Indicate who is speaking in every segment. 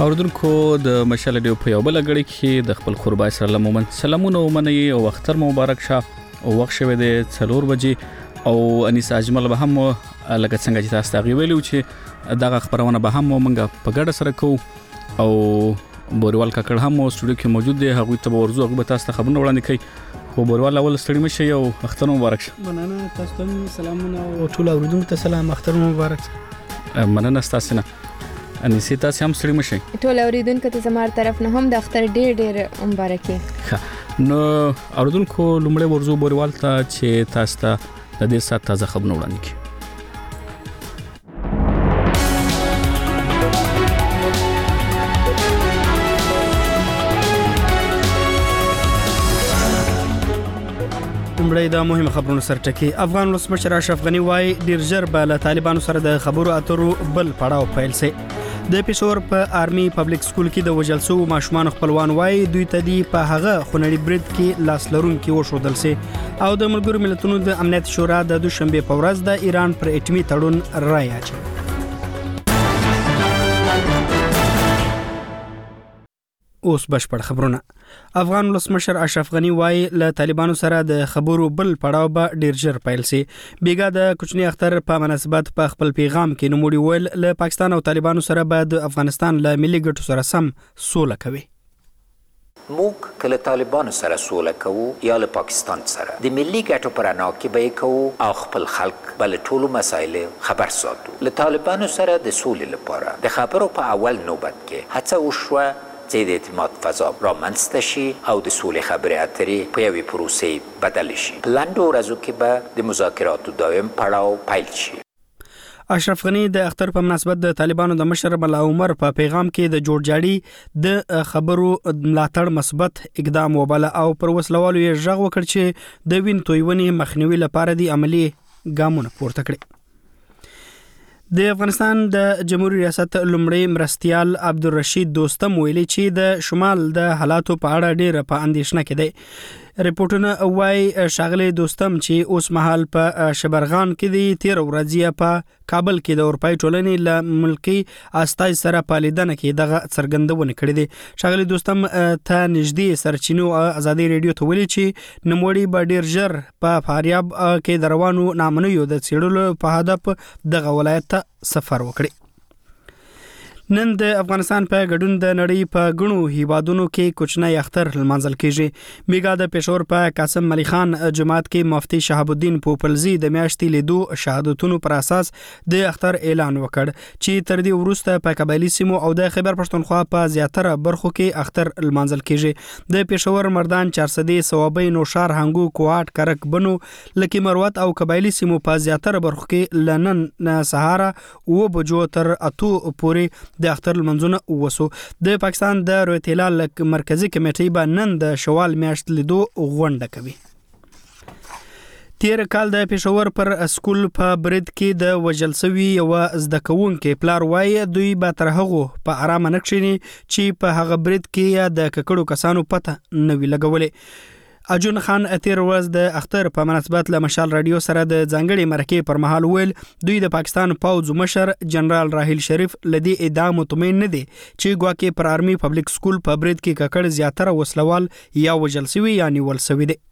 Speaker 1: اوردونکو د مشال ډیو په یو بل غړي کې د خپل قربای سره لمومن سلامونه ومني او اختر مبارک شه او وخت شوه د 4 بجې او انیس اجمل به هم لکه څنګه چې تاسو ته ویلو چې دغه خبرونه به هم مونږ په ګډه سره کوو او بوروال کاکړ هم سټوډیو کې موجود دی هغه ته ورزو هغه تاسو ته خبرونه وړاندې کوي خو بوروال اول ستړي مشه او اختر مبارک شه
Speaker 2: مننه تاسو ته سلامونه او ټول اوریدونکو ته سلام اختر مبارک
Speaker 1: مننه تاسو نه انیسه تاسو هم ستړي مشه
Speaker 3: ټول اوریدونکو ته زموږ طرف نه هم د اختر ډیر مبارکي
Speaker 1: نو اوریدونکو لومړی ورزو بوروال ته چې تاسو ته د دې سات تازه خبرونه وړاندې کوي
Speaker 2: لومړی د مهمه خبرونو سره ټکی افغان ولسمشر اشرف غنی وايي ډیر ژر به له طالبانو سره د خبرو اترو بل پړاو پیل شي د پېښور په آرمي پبلک سکول کې د وجلسو ماشومان خپلوان وايي دوی ته دی په هغه خونړي برید کې لاس لرونکي وشودل سي او د ملګرو ملتونو د امنیت شورا د دوشنبه په ورځ د ایران پر اټومي تړون رائے اچوي اوس بشپړ خبرونه افغان ولسمشر اشرف غنی وايي له طالبانو سره د خبرو بل پړاو به ډیر ژر پیل شي بیګا د کوچنی اختر په مناسبت په خپل پیغام کې نوموړي ویل له پاکستان او طالبانو سره به د افغانستان له ملي ګټو سره سم سوله کوي
Speaker 4: موږ کله طالبانو سره سوله کوو یا له پاکستان سره د ملي ګټو پر انا کې به کوو او خپل خلک بل ټولو مسایل خبر ساتو له طالبانو سره د سولې لپاره د خبرو په اول نوبت کې هڅه وشوه چې د اعتماد فضا رامنځته شي او د سولې خبرې اترې په یوې پروسې بدل شي په لنډو ورځو کې به د مذاکراتو دویم پړاو پیل شي
Speaker 2: اشرف غنی د اختر په مناسبت د طالبانو د مشر ملا عمر په پیغام کې د جوړجاړي د خبرو ملاتړ مثبت اقدام وباله او پر وسلوالو یې ژغ وکړ چې د وین تویونې مخنیوي لپاره د عملی ګامونه پورته کړي د افغانستان د جمهوریت ریاست لومړی مرستیال عبدالرشید دوستم ویلي چې د شمال د حالاتو په اړه ډېر په اندېښنه کې دی ریپورتونه وايي شاغلي دوستم چې اوس مهال په شبرغان کې د 13 ورځې په کابل کې د اروپای ټولنې له ملکی استای سره پالیدنه کې دغه څرګندونه کړې دي شاغلي دوستم ته نږدې سرچینو ازادي ریډیو ته ویلي چې نموړي به ډیر ژر په فاریاب کې دروانو نامنوي د سیړلو په هدف دغه ولایت ته سفر وکړي نن د افغانستان په ګډون د نړۍ په غنو هیوادونو کې کوچنی اختر لمانځل کیږي میګا د پېښور په قاسم ملي خان جماعت کې مفتي شهاب الدین پوپلزی د میاشتې لیدو شهادتونو پر اساس د اختر اعلان وکړ چې تر دې وروسته په قبایلی سیمو او د خیبر پښتونخوا په زیاتره برخو کې اختر لمانځل کیږي د پېښور مردان 400 صوابۍ نوشار هنګو کوات کرک بنو لکه مروت او قبایلی سیمو په زیاتره برخو کې لنن سهار او بجو تر اتو پورې د اختر لمنځونه وسو د پاکستان د رویت هلال مرکزی کمیټې به نن د شوال میاشت لیدو غونډه کوي تیر کال د پېښور پر سکول په برید کې د وجلسوي او زده کوونکو پلار وای دوی به تر هغه په آرام نه کښینی چې په هغه برید کې د ککړو کسانو پته نوی لګولې اجون خان اتیر ورځ د اختر په مناسبت له مشال رادیو سره د ځانګړي مرکې پر مهال ویل دوی د پاکستان پوځ مشر جنرال راحیل شریف لدی ادعا مطمئن نه دي چې ګواکې پر آرمي پبلک سکول په برید کې ککړ زیاتره وسلوال یا وجلسوي یا نیول سوي دي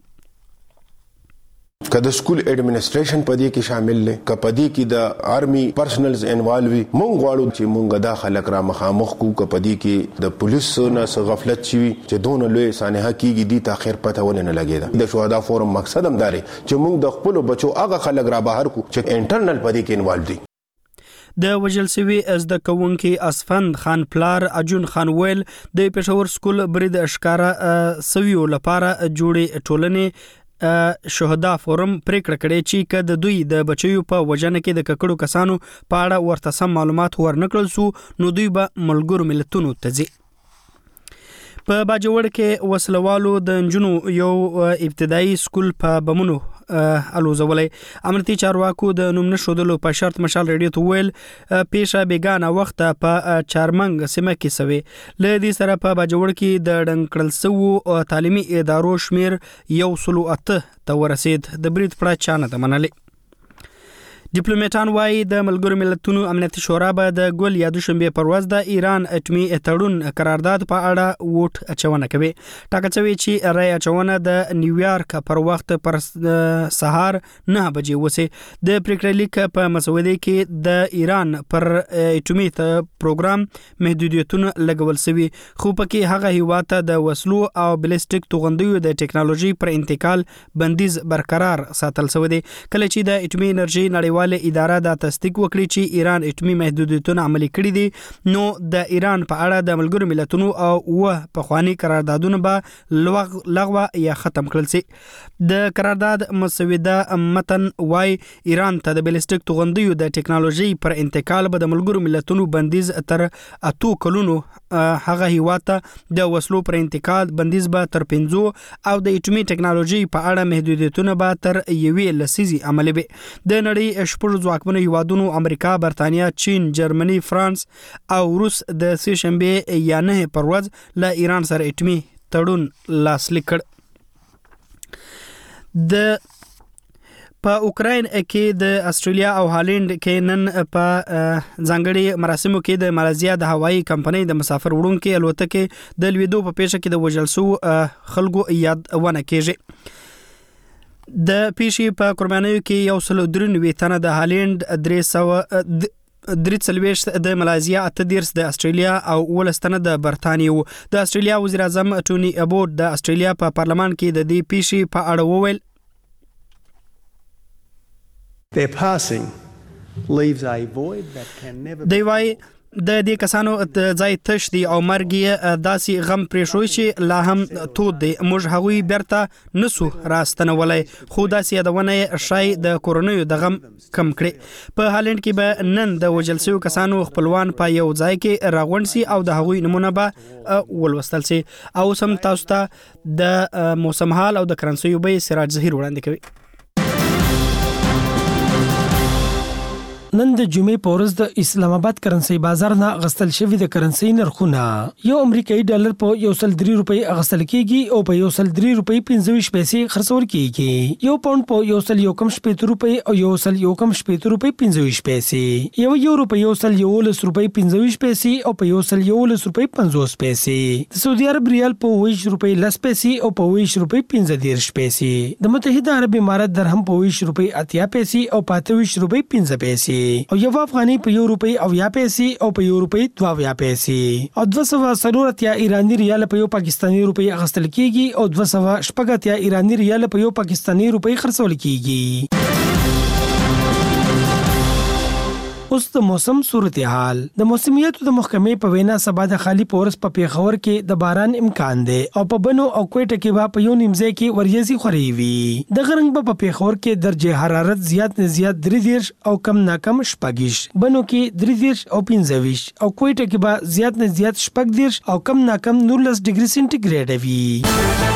Speaker 5: که د سکول ایڈمنسټریشن پدې کې شامل لې که پدې کې د آرمي پرسنلز انوالوي مونږ غواړو چې مونږ د خلک را مخامخ کو که پدې کې د پولیس نه غفلت شي چې دون لوی سانحه کېږي دي تاخير پته ولنه لګیدا د شهدا فورم مقصد هم داري چې مونږ د خپل بچو هغه خلک را بهر کو چې انټرنل پدې کې انوالو دي
Speaker 2: د وجلسوي زده کوونکو اسفند خان پلار اجون خان ویل د پېښور سکول برید اشکارا سویو لپاره جوړې ټولنې شهدا فورم پریکړه کړې چې کله دوی د بچیو په وجنه کې د ککړو کسانو په اړه ورته سم معلومات ورنکړل سو نو دوی به ملګرو ملتونو ته ځي په باجوړ کې وسلوالو د انجنونو یو ابتدایي سکول په بمونو الوزولې امنیتي چارواکو د نوم نشودلو په شرط مشال ریډیو ته ویل پیښه بیگانه وخت په چارمنګ سیمه کې سوي ل دې سره په باجوړ کې د ډنکړل سو تعلیمي ادارو شمیر 108 ته ورسید د برید پړه چانه د منلې ډیپلوماټان وایي د ملګرو ملتونو امنیتي شورا به د ګل یا دوشنبه پر ورځ د ایران اټومي تړون قرارداد په اړه ووټ اچونه کوي. ټاکل شوی چې رای اچونه د نیویارک پر وخت پر سهار 9 بجې وسی. د پریکړې لیک په مسوده کې د ایران پر اټومي پروګرام محدودیتونه لګول شوی، خو پکې هغه هیواد ته د وسلو او بلیسټیک توغندیو د ټیکنالوژي پر انتقال بندیز برقرار ساتل شوی دی. کله چې د اټومي انرژي نړیواله اداره دا تصدیق وکړي چې ایران اټومي محدودیتونه عملي کړي دي، نو د ایران په اړه د ملګرو ملتونو او پخوانی قراردادونه به لغوه یا ختم کړل شي. د قرارداد مسوده متن وای ایران ته د بلیسټیک توغندیو د ټیکنالوژي پر انتقال به د ملګرو ملتونو بندیز تر 8 کلونو، هغه هیواد ته د وسلو پر انتقال بندیز به تر 5 او د اټومي ټیکنالوژي په اړه محدودیتونه به تر 1 لسیزي عملي وي. د نړۍ شپږ ځواکمنو هیوادونو امریکا، برتانیا، چین، جرمني، فرانس او روس د سه شنبه یا 9 پر ورځ له ایران سره اټومي تړون لاسلیک کړ. د په اوکراین کې د استرالیا او هالند کې نن په ځانګړي مراسمو کې د ماليزیا د هوایي کمپنۍ د مسافر وړونکو الوتکې د لویدو په پیښه کې د وژل شو خلکو یاد ونه کېږي. د پیښې په قربانیو کې 193 تنه د هالند 330 د ماليزیا 38 د استرالیا او 19 تنه د برتانیې وو. د استرالیا وزیر اعظم ټوني ابوټ د استرالیا په پارلمان کې د دې پیښې په اړه وویل:
Speaker 6: Their passing leaves a void that can never
Speaker 2: دی وای د دې کسانو ځای تش دی او مرګ یې داسې غم پرېښوي چې لا هم تود دی. موږ هغوی بیرته نسو راستنولای، خو داسې یادونه شای د کورونیو د غم کم کړي. په هالند کې به نن د وژل شویو کسانو خپلوان په یو ځای کې راغونډ سي او د هغوی نمونه به ولوستل سي. او سم تاسو ته د موسم حال او د کرنسیو به سراج ظهیر وړاندې کوي.
Speaker 7: نن د جمعې په ورځ د اسلام آباد کرنسي بازار نه غستل شوی د کرنسي نرخونه یو امریکایي ډالر په 103 روپۍ اغستل کیږي او په 103 روپۍ 25 پیسې خرڅول کیږي. یو پاوند په 101 روپۍ او 101 روپۍ 25 پیسې، یو روپۍ 111 روپۍ 25 پیسې او په 111 روپۍ 50 پیسې. د سعودي عرب ریال په 20 روپۍ 10 پیسې او په 20 روپۍ 15 پیسې. د متحده عرب امارات درهم په 20 روپۍ 80 پیسې او په 28 روپۍ 15 پیسې. او یو افغاني په 1 روپۍ 80 پیسې او په 1 روپۍ 22 پیسې. او 240 ایرانی ریال په یو پاکستانی روپۍ اغستل کیږي او 280 ایرانی ریال په یو پاکستانی روپۍ خرڅول کیږي. اوس د موسم صورتحال. د موسمیاتو د محکمې په وینا سبا د خالی پورس په پیښور کې د باران امکان دی او په بنو او کوټه کې به په یو نیمځای کې وریځي خوري وي. د غرنګ په پیښور کې درجه حرارت زیات نه زیات 33 او کم نه کم 26، بنو کې 33 او 25 او کوټه کې به زیات نه زیات 14 او کم نه کم 19 ډیګري سنټیګریډ وي.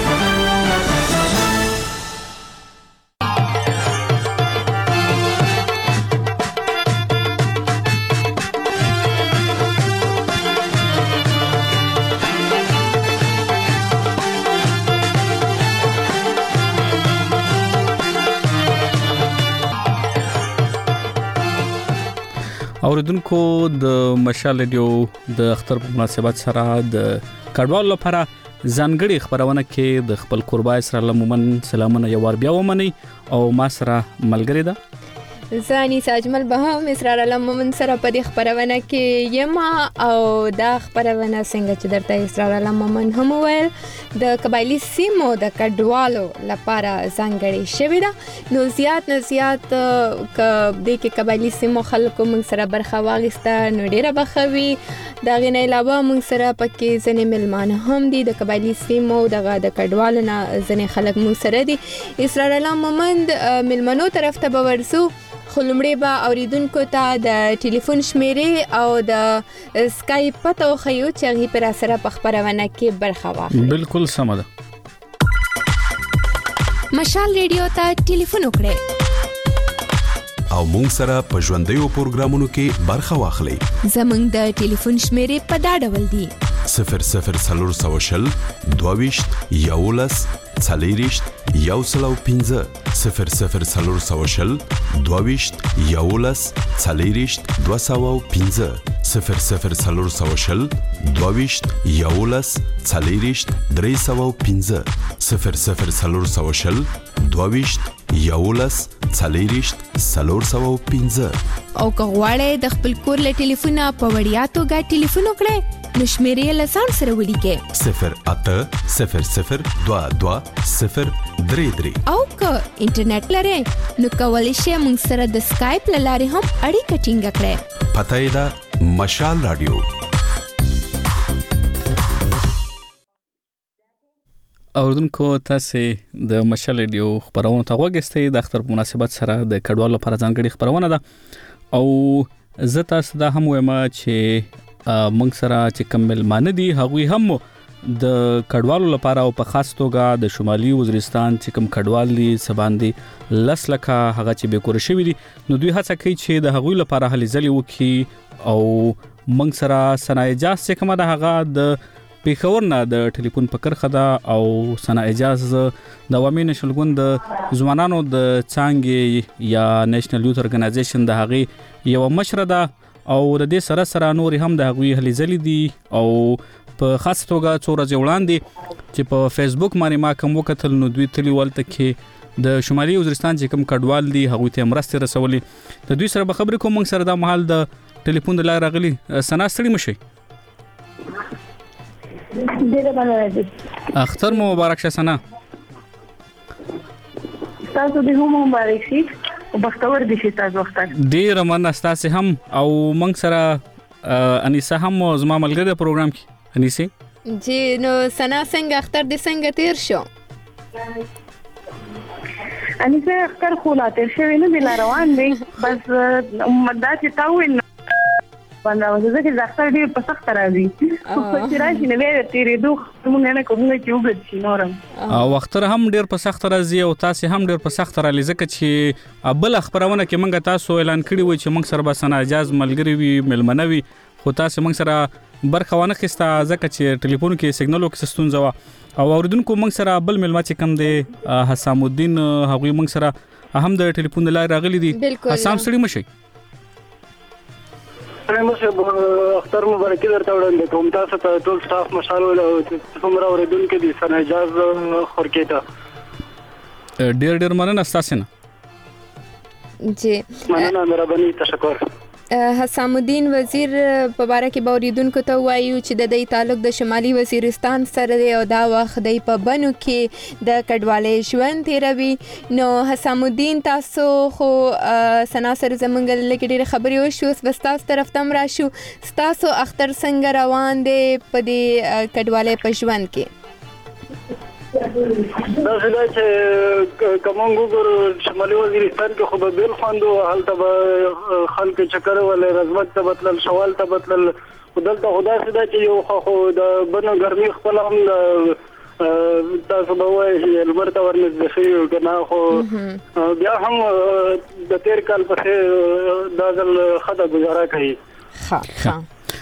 Speaker 1: اوریدونکو د مشال ریډیو د اختر په مناسبت سره د کډوالو لپاره ځانګړي خبرونه کې د خپل قربای سره لمومن سلامونه یو ور بیا ومني او ما سره ملګری ده
Speaker 3: زانی ساجمل به هم اسرار علم مومن سره په دې خبرونه کې یما او دا خبرونه څنګه چې درته اسرار علم مومن هم ویل د قبایلی سیمو د کډوالو لپاره ځانګړي شوی ده. نو زیات ک د کې قبایلی سیمو خلکو موږ سره برخه واغسته نو ډیره بخوي. دا غنه علاوه موږ سره پکې ځنې ملمانه هم دي د قبایلی سیمو د کډوالو نه ځنې خلک موږ سره دي. اسرار علم مومن ملمنو طرف ته ورسو خلمړې با اوریدونکو ته د ټلیفون شمیرې او د اسکایپ پته خو چې هغه پر سره په خبرونه کې برخه واخلي.
Speaker 1: بالکل سم ده.
Speaker 8: مشال ریډیو ته ټلیفون وکړئ
Speaker 9: او مونږ سره په ژوندۍ پروګرامونو کې برخه واخلئ.
Speaker 8: زمونږ د ټلیفون شمیرې په دا ډول دي:
Speaker 9: 0040 22 11 40 115 0040 22 11 40 215 0040 22 11 40 315 0040 22 11 40 315
Speaker 8: او کغواړی د خپل کور له ټلیفونه په وړیا توګه ټلیفون وکړئ نو شمیرې له ځان سره ولیکئ
Speaker 9: 080022
Speaker 8: او که انټرنیټ لرئ نو کولی شئ موږ سره د سکایپ له لارې هم اړیکه ټینګه کړئ.
Speaker 9: پته یې ده مشال رادیو.
Speaker 1: اوردونکو تاسو د مشال رادیو خبرونه ته وګورئ. د اختر په مناسبت سره د کډوالو لپاره ځانګړي خبرونه ده او زه تاسو دا هم وایم چې موږ سره چې کوم ملمانه دي هغوی هم د کډوالو لپاره او په خاص توګه د شمالي وزیرستان چې کوم کډوال دي سباندي لس لکه هغه چې به کور شوی دي نو دوی هڅه کوي چې د هغوی لپاره هلي ځلې وکړي او موږ سره سنا اجازه چې کومه ده هغه د پیښور نه د ټلیفون په کرخه ده او سنا اجازه د عوامي نشل ګوند ځوانانو د څانګې یا نېشنل یوث اورګنایزیشن د هغه یو مشره ده او د دې سره نور هم د هغوی هلي ځلې دي او په خاص توګه څو ورځې وړاندې چې په فیسبوک باندې ما کوم وکتل نو دوی تلی ولته کې د شمالي وزیرستان چې کوم کډوال دي هغوی ته مرسته رسولي. د دوی سره به خبرې کوم. موږ سره د محل د ټلیفون د لارې راغلي سنا ستړي مشي.
Speaker 10: ډیره مننه.
Speaker 1: اختر مو مبارک شه سنا.
Speaker 10: تاسو دې هم مبارک شي او بختور دي شي تاسو اختر.
Speaker 1: ډیره مننه تاسو هم او موږ سره انیسه هم زما ملګری د پروګرام کې انیسه.
Speaker 3: جی نو سنا څنګه اختر دې څنګه تیر شو؟
Speaker 10: انیسه اختر خو لا تیر شوی نه دی روان دی بس مدد چې تاوین باندې زه چې ځکه ډېر په سخت راځي خو چې راشي نه ویل تیرې دوه موږ نه کوم چې وګت شي نورم
Speaker 1: او وخت هم ډېر په سخت راځي او تاسو هم ډېر په سخت را لزکه چې بل خبرونه کې موږ تاسو اعلان کړی و چې موږ سره به سنا اجازه ملګری وي ملمنوي خو تاسو موږ سره برخوانه خسته ځکه چې ټلیفون کې سیګنال وکستون زوا او اوردونکو موږ سره بل ملما چې کم دی حسام الدین هغوی موږ سره هم د ټلیفون لای راغلي دي. حسام سړي مشي.
Speaker 11: اختر مبارکي درته وړاندې کوم. تاسو ته ټول سټاف مشال او څومره اوریدونکو دي سنا اجازه خورکېته
Speaker 1: ډېر مننه تاسو نه.
Speaker 3: جی
Speaker 10: مننه مهرباني تشکر.
Speaker 3: حسام الدین وزیر په باره کې باوریدونکو ته وایو چې د دې تعلق د شمالي وزیرستان سره دی او دا وخت د په بنو کې د کډوالۍ ژوند تیروي. نو حسام الدین تاسو خو سنا سره زمونږ لکه ډېر خبرې وشو بس تاسو طرف تم راشو تاسو اختر څنګه روان دی په دې کډوالۍ په ژوند کې؟
Speaker 11: دا څه چې کومنګ ګورو شمالي وزیرستان کې خو به بیل خواندو هلته به خلک چکر ولې رزمت ته بتل شوال ته بتل ودلته خدا څه چې یو خو د بنو ګرمي خپل هم تاسو به وایي البرته ورنځ شي کنه خو بیا هم د تیر کال په دا ځل خدای گزاره کوي.
Speaker 3: ها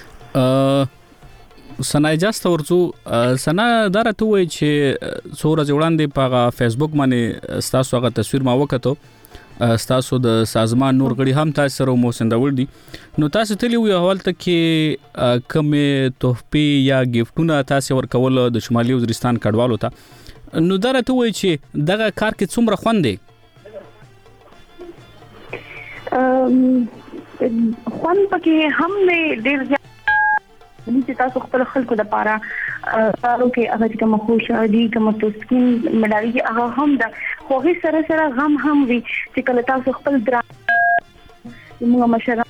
Speaker 1: سنا اجازه ورڅو سنا درته وای چې څوره وړاندې په فیسبوک باندې تاسو هغه تصویر ما وکړو تاسو د سازمان نور غړي هم تاسو سره مو سندول دي نو تاسو تلی وی حواله کې کومه تحفه یا گیفټونه تاسو ورکول د شمالي وزیرستان کډوالو ته نو درته وای چې دغه کار کې څومره خوند دی؟
Speaker 10: خوند پکې هم ډېر چې تاسو خپل خلکو د پاره تاسو کې هغه کوم خوشالي کوم تسکین ملاري هغه هم د خوږی سره سره غم هم وي چې کله تاسو خپل درا موږ مشره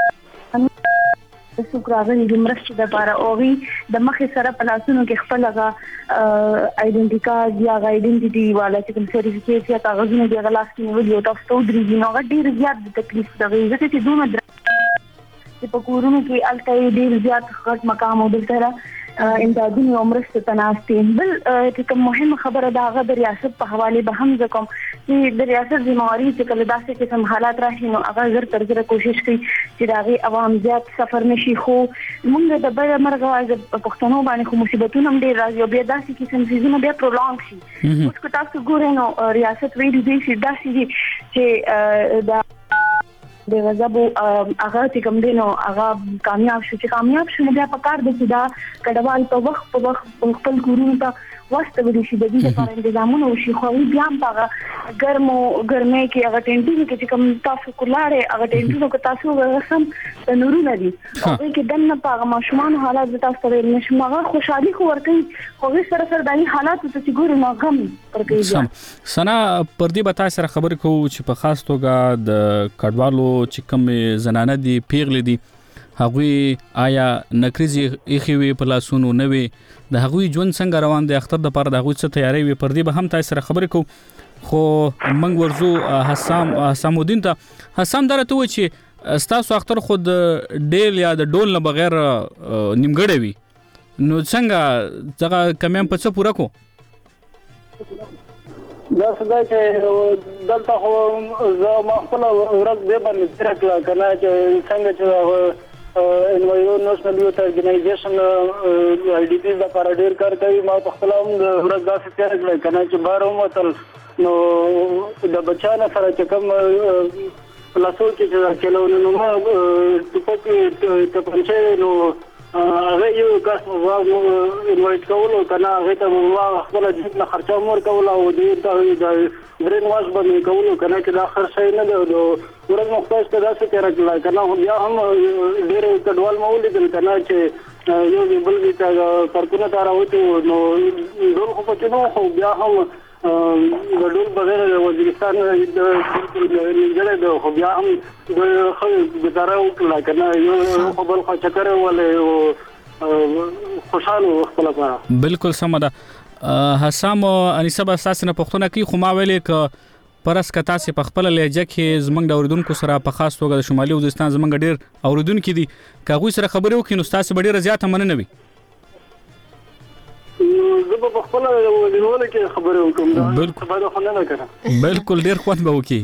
Speaker 10: تاسو راغلي د مرستې د پاره او وی د مخې سره پلاسونو کې خپل هغه آیډنټی کارت یا آیډنټی والا چې کوم سرټیفیکیټ یا کاغذونه دی هغه لاس کې نیولې او تاسو درې نو هغه ډیر زیات تکلیف کوي ځکه چې دوه چې په کورونو کې الته ډیر زیات غټ مقام او دلته امدادونه او مرسته تناستي بل چې کوم مهمه خبره دا غو د ریاست په حواله به هم کوم چې د ریاست ذمہواری چې کله داسې قسم حالات راشي نو هغه زر تر زر کوشش کوي چې دا غي عوام زیات سفر نشي خو موږ د بل مرغه د پښتنو باندې خو مصیبتونه هم ډیر راځي او بیا داسې قسم سيزونه بیا پرولونګ شي اوس کو تاسو ګورئ نو ریاست ویلي دی چې داسې دا د غضبو هغه چې کوم دینو هغه کامیاب شو بیا په کار د دا کډوال په وخت خپل کورونو ته واسطه ودی شي د دې لپاره تنظیمونه او شي خو بیا په ګرمه کې هغه ټینټینګ کې چې کوم تاسو کولاړې هغه ټینټینګ کې تاسو ورسم د نورونه دي او کې دنه په ماشومان حالات د تاسو ته نشم هغه خوشحالي خو ورکړي خو سره دایي حالات ته چې ګوري نو غم ورکړي
Speaker 1: سنا پر دې بتا سره خبرې کوو چې په خاص توګه د کډوالو چې کوم زنانه دي پیغلې دي هغوی آیا نکریزي اخیوي په لاسونو نه وي د هغوی ژوند څنګه روان دي اختر د پاره د هغوی څه تیاری وي پر دې به هم تاسو سره خبرې کوو خو منګ ورزو حسام الدین ته حسام درته و چې ستاسو اختر خود ډیل یا د ډول نه بغیر نیمګړی وي نو څنګه څنګه کمیم په څه پورا کو
Speaker 11: دا څنګه چې دلته خو زه ما خپل ورځ به باندې ترکلا کنه چې څنګه چې انوایرنمنټل یوث ارګنایزیشن آی ډی پی د لپاره ډیر کار کوي ما په خپل هم ورځ داسې ترکلا کنه چې بارو متل نو د بچانو سره چې کوم لاسو کې چې کلونه نو ما ته پنځه نو هغه یو کس مو انوایټ کولو کنه هغه ته ما خپل د خرچه مور کولو او د برین واش باندې کولو کنه چې دا خرڅ نه دی ورته مختلف تداسې ترکلا کنه بیا هم ډیر کډوال مولید کنه چې یو بل دې کارکونه تار اوته نو ډول خو پچنو خو بیا هم ګډول بغیر وزیرستان د د خو بیا هم د ګزاره وکړه کنه یو خو بل خو چکر ولې خوشاله خپل لپاره
Speaker 1: بالکل سمدا حسام انیسبا اساسنه پښتون کې خو ما ویلې ک پرس کتا سي په خپل لهجه کې زمنګ د اوریدونکو سره په خاص توګه د شمالي وزیرستان زمنګ ډیر اوریدونکو دي کاغوي سره خبرې وکړي نو تاسو ډیر زیاته مننه وي
Speaker 11: زه په خپل ولول کې خبرې وکم دا خبره خو نه کړم
Speaker 1: بالکل ډیر خوند به وکي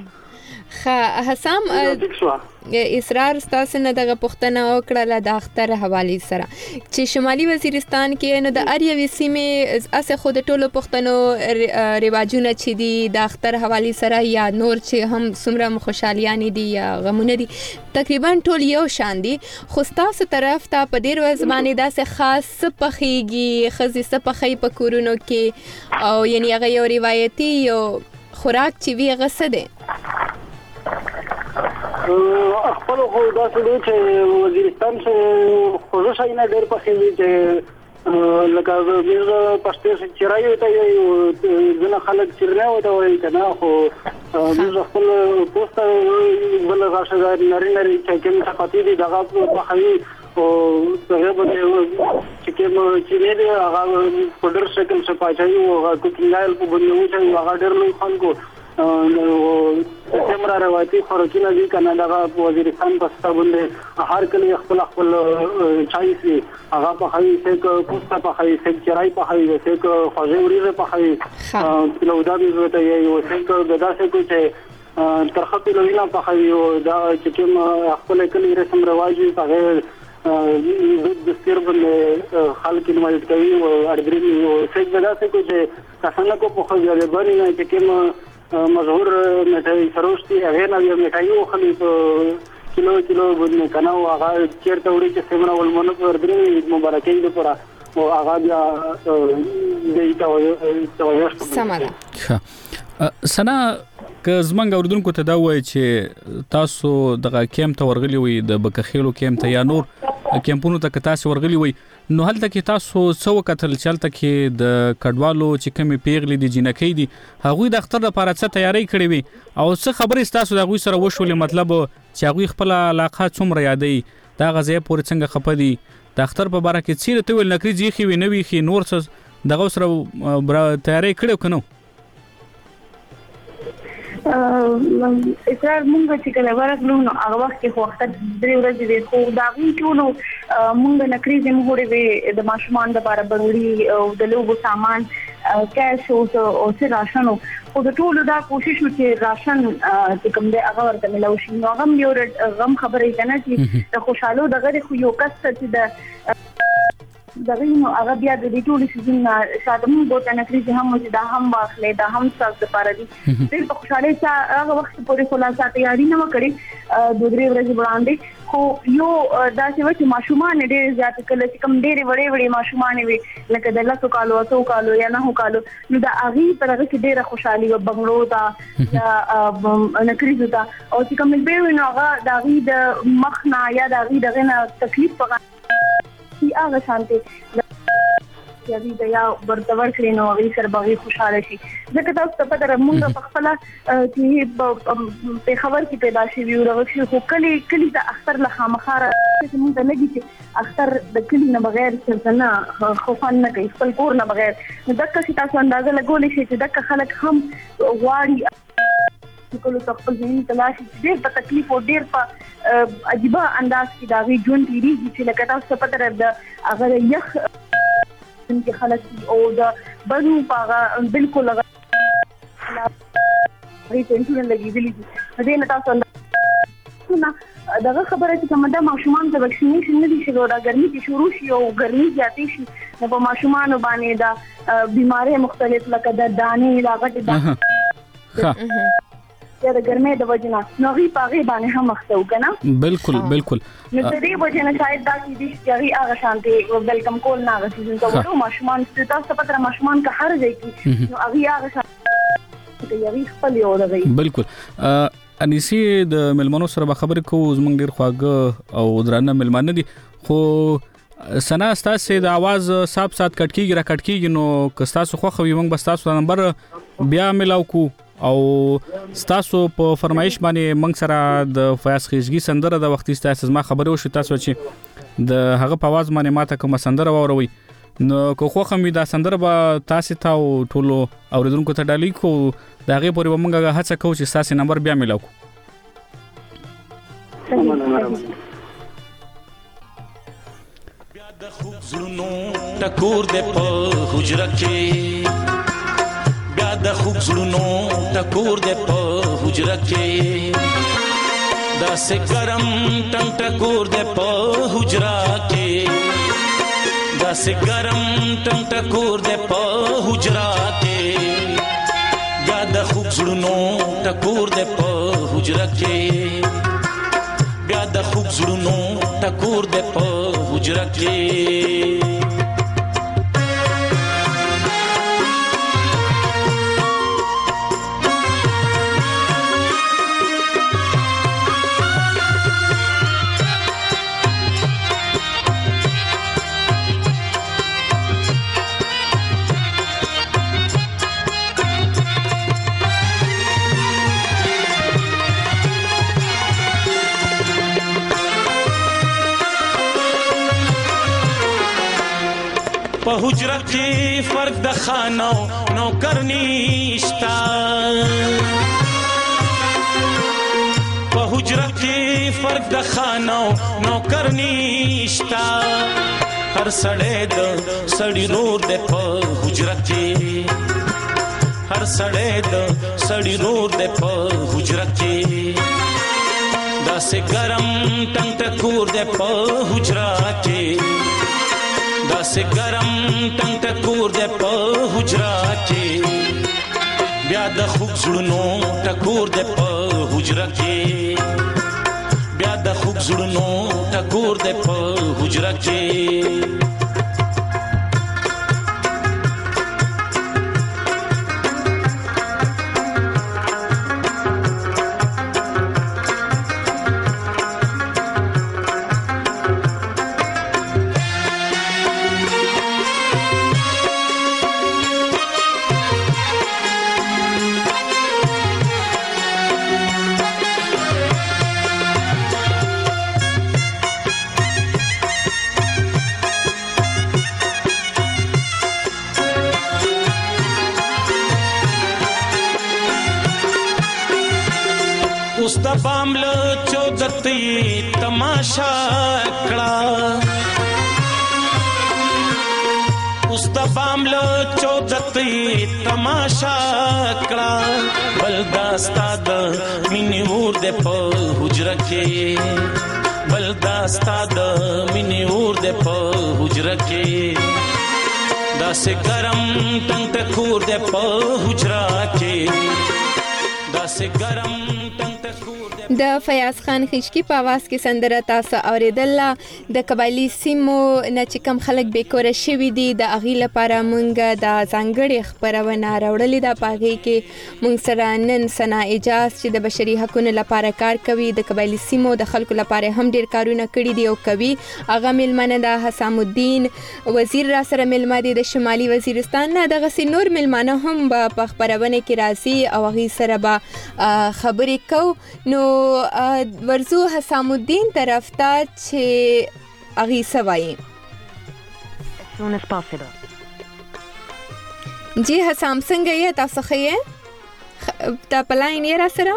Speaker 3: حسام اصرار ستاسو نه دغه پښتنه وکړه د اختر حواله سره چې شمالي وزیرستان کې نو د اریوي سیمه اسه خود ټولو پښتنو رواجونه چې دي د اختر حواله سره یا نور چې هم سمره خوشحالیان دي یا غمونه دي تقریبا ټول یو شان دي خو تاسو طرف ته په ډیر وزمانه داسې خاص پخېږي خزي سپخې په کورونو کې او یعنی هغه یو روایتي یو خوراک چې وی غسه ده
Speaker 11: خپل خو داسې دی چې وزیرستان څخه خو شي نه ډېر پخې دي چې لکه زه پښتو چرایو ته یو ځنه خلک چرنه وته وایي کنه خو زه خپل پوسټ بل راشه نری چې کوم څه پاتې دي دغه پخې او هغه به چې کوم چې نه هغه په ډېر شکل څه پاتې او هغه کوټنګال په باندې چې هغه ډېر لوی خلکو نو سمرا روایتي خوراکونه دي کنه دغه وزیرستان په ستابونه هر کله خپل چای سي هغه په خایي چې پوسټه په خایي چې چرای په خایي چې خوځې وریزه په خایي نو دا به ته یو څنګه داسې کو چې ترخه په لوینا په خایي او دا چې کوم خپل کلی رسم رواج په د ستر باندې خلک انوایټ کوي او اړبري او څنګه داسې کو چې څنګه کو په خو یې باندې چې کوم مشهور میټای سروشتي هغه نه یو میټای خو کیلو باندې کنه او هغه چیرته وړي چې سیمه ولمنه پر درې مبارکۍ د پورا او هغه بیا دیتا
Speaker 3: سماله
Speaker 1: سنا که زمنګ اوردونکو ته دا وایي چې تاسو دغه کیمپ ته ورغلی وي د بکخېلو کیمپ ته یا نور کیمپونو ته تاسو ورغلی وي نو هلته کې تاسو څو کتل چلته کې د کډوالو چې کمی پیغلې دي جنکې دي هغه د اختر لپاره څه تیاری کړې وي او څه خبرې تاسو د هغه سره وشولې مطلب چې هغه خپل علاقه څومره یادې دا غزه پورې څنګه خپدي د اختر په اړه کې چیرته ویل نکري ځي خو نه وي خي نور څه دغه سره تیاری کړو کنو
Speaker 10: اصرار مونږ چې کله ورغلو نو هغه وخت کې خو وخت درې ورځې وي خو دا وی ټولو مونږ نکري زموږ وي د ماشومان لپاره ضروري او د لوبو سامان کیش او څه راشن او د ټولو دا کوشش وکړي راشن چې کوم دی هغه ورته ملو شي نو هغه یو غم خبرې کنه چې د خوشاله دغه خو یو کس چې د دغه نو هغه بیا د دې ټولو سيزن شاده مونږ بوته نکري چې هم چې دا هم واخلې دا هم څه لپاره دي د په خوشاله چې هغه وخت پورې خلاصه تیاری نه وکړي د درې ورځې وړاندې خو یو دا چې ماشومان ډېر زیات کله چې کم ډېر وړې ماشومان وي لکه د لاسو کالو اتو کالو یا نه کالو نو دا هغه پرغه کې ډېر خوشحالي او بنگړو تا یا نکري زتا او چې کوم به نو هغه دا غي د مخنا یا دا غي دغه نه تکلیف پغه هغه شانتي یا دې یا برتور کړي نو هغه سره به خوشاله شي ځکه تاسو ته پته رامونږ په خپل چې په خبر کې پیدا شي ویو راغلی خو کلی د اختر له خامخاره چې مونږ ته لګي چې اختر د کلی نه بغیر څه نه خوفان نه کوي خپل کور نه بغیر نو دغه چې تاسو اندازه لګولې شي چې دغه خلک هم غواړي کله خپل ځین تلاشي ډېر په تکلیف او ډېر په عجیب انداز کې دا وی جون تیریږي چې لکه تاسو په پته د هغه یخ چې خلک او د بنو پاغه بالکل هغه ټینشن لګیدلی دي نه تاسو نه دغه خبره چې کومه د ماشومان د ویکسینیشن نه دي شروع دا ګرمي چې شروع شي او ګرمي زیاتې شي نو په ماشومان باندې دا بيمارۍ مختلف لکه د دانې لاغټ دا د ګرمۍ د وجنه نو غي پاغي باندې هم مخته وکنه
Speaker 1: بالکل
Speaker 10: نو د دې وجنه شاید دا چې دې هغه شانتي ویلکم کول نه غوښتل نو ورو ماشومان ستاسو پتر ماشومان که هر ځای کې نو هغه شانتي یوي خپل یو دی
Speaker 1: بالکل انیسی د ملمنو سره خبرې کوو زمونږ ډیر خواږه او درانه ملمانه دي خو سنا ستاسو د आवाज صاحب سات کټکیږي را کټکیږي نو که تاسو خو خوي موږ بس تاسو نمبر بیا ملاو کو او تاسو په فرمایش باندې موږ سره د فیاض خیزګي سندره د وختي تاسو ما خبرې وشو تاسو چې د هغه په आवाज باندې ماته کوم سندره وروي نو کو خو خمي دا سندره به تاسو ته ټولو اوریدونکو ته ډالۍ کو دا غي پورې موږ هڅه کوو چې تاسو نمبر بیا ملاو کو
Speaker 12: بیا د خوب زړونو ټکور دې په حجره کې بیا د خوب زړونو ټکور دې په حجره کې دا سه ګرم ټنګ ټکور دې په حجره کې دا سه ګرم ټنګ ټکور دې په حجره کې بیا د خوب زړونو ټکور دې په حجره کې بیا د خوب زړونو ټکور دې په حجره کې په حجره کې فرق د خانو نوکر نشتا په حجره کې فرق د خانو نوکر نشتا هر سړی د سړی رور د په حجره کې هر سړی د سړی رور د په حجره کې دا سه ګرم ټنګ ټکور د په حجره کې دا سه ګرم ټنګ ټکور دې په حجره کې بیا د خوب زړونو ټکور دې په حجره کې بیا د خوب زړونو ټکور دې په حجره کې اوس د بام له چودتي تماشا کړه اوس د بام له چودتي تماشا کړه بل داستا د مینې ور د په حجره کې بل داستا د مینې ور د په حجره کې داسې ګرم ټنګ ټکور د په حجره کې داسې ګرم
Speaker 3: د فیاض خان خشکی په आवाज کې سندره تاسو اوریدل د قبایلی سیمو نه چې کم خلک بیکوره شوي دي د اغي لپاره مونږ د ځانګړي خبرونه راوړلې ده پاږي کې مونږ سره نن سنا اجاز چې د بشري حقوقو لپاره کار کوي د قبایلی سیمو د خلکو لپاره هم ډیر کارونه کړي دي او کوي اغه ملمنه د حسام الدین وزیر را سره ملما دي د شمالي وزیرستان نه دغه سينور ملمانه هم په خبرونه کې راځي او اغي سره به خبرې کو نو ورزو حسام الدین طرف ته چې اغي سوای جی حسام څنګه یې تاسو خې ته پلاین یې را سره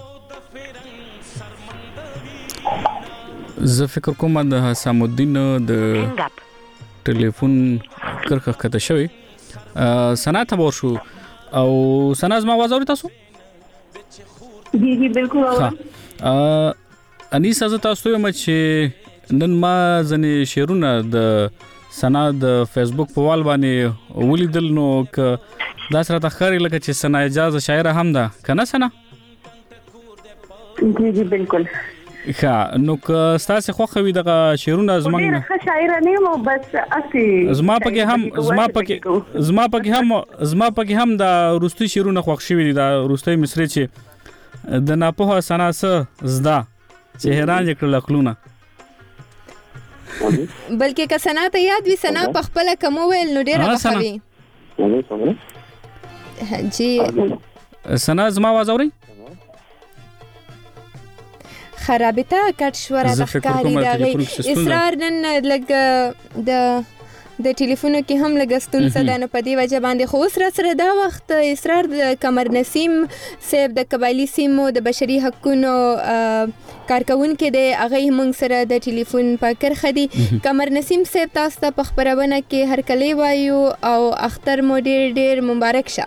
Speaker 1: زه فکر کوم د حسام الدین د ټلیفون کرخه کته شوی سنا ته ورشو او سنا زما आवाज اوري تاسو
Speaker 10: جی بالکل اورم
Speaker 1: انیس از تاسو یم چې نن ما ځنې شعرونه د سنا د فیسبوک په وال باندې ولیدل نو ک دا سره تخری لکه چې سنا اجازه شاعر هم ده کنه سنا
Speaker 10: جی بالکل
Speaker 1: ښه نو ک تاسو خو خوي دغه شعرونه زمنګ
Speaker 10: ډېر شاعر نه مو بس اسی
Speaker 1: زما پکې هم دا روستي شعرونه خوښ شوی دي دا روستي مصری چې د ناپوه سنا سه زدا چې حیران کړل خلونه
Speaker 3: بلکې که سنا ته یاد وي سنا په خپل کوم ویل نو ډیره بخوي جی
Speaker 1: سنا زما आवाज اوري
Speaker 3: خرابته کټ شوره د ښکاری دغه اصرار نن لګ د ټلیفونو کې هم لګستون سدانه په دی وجه باندې خو سره دا وخت اصرار د قمر نسیم صاحب د قبایلی سیمو د بشري حقوقو کارکون کې د اغه موږ سره د ټلیفون په کرخه دي قمر نسیم صاحب تاسو ته په خبرونه کې هر کله وایو او اختر مو ډیر مبارک شه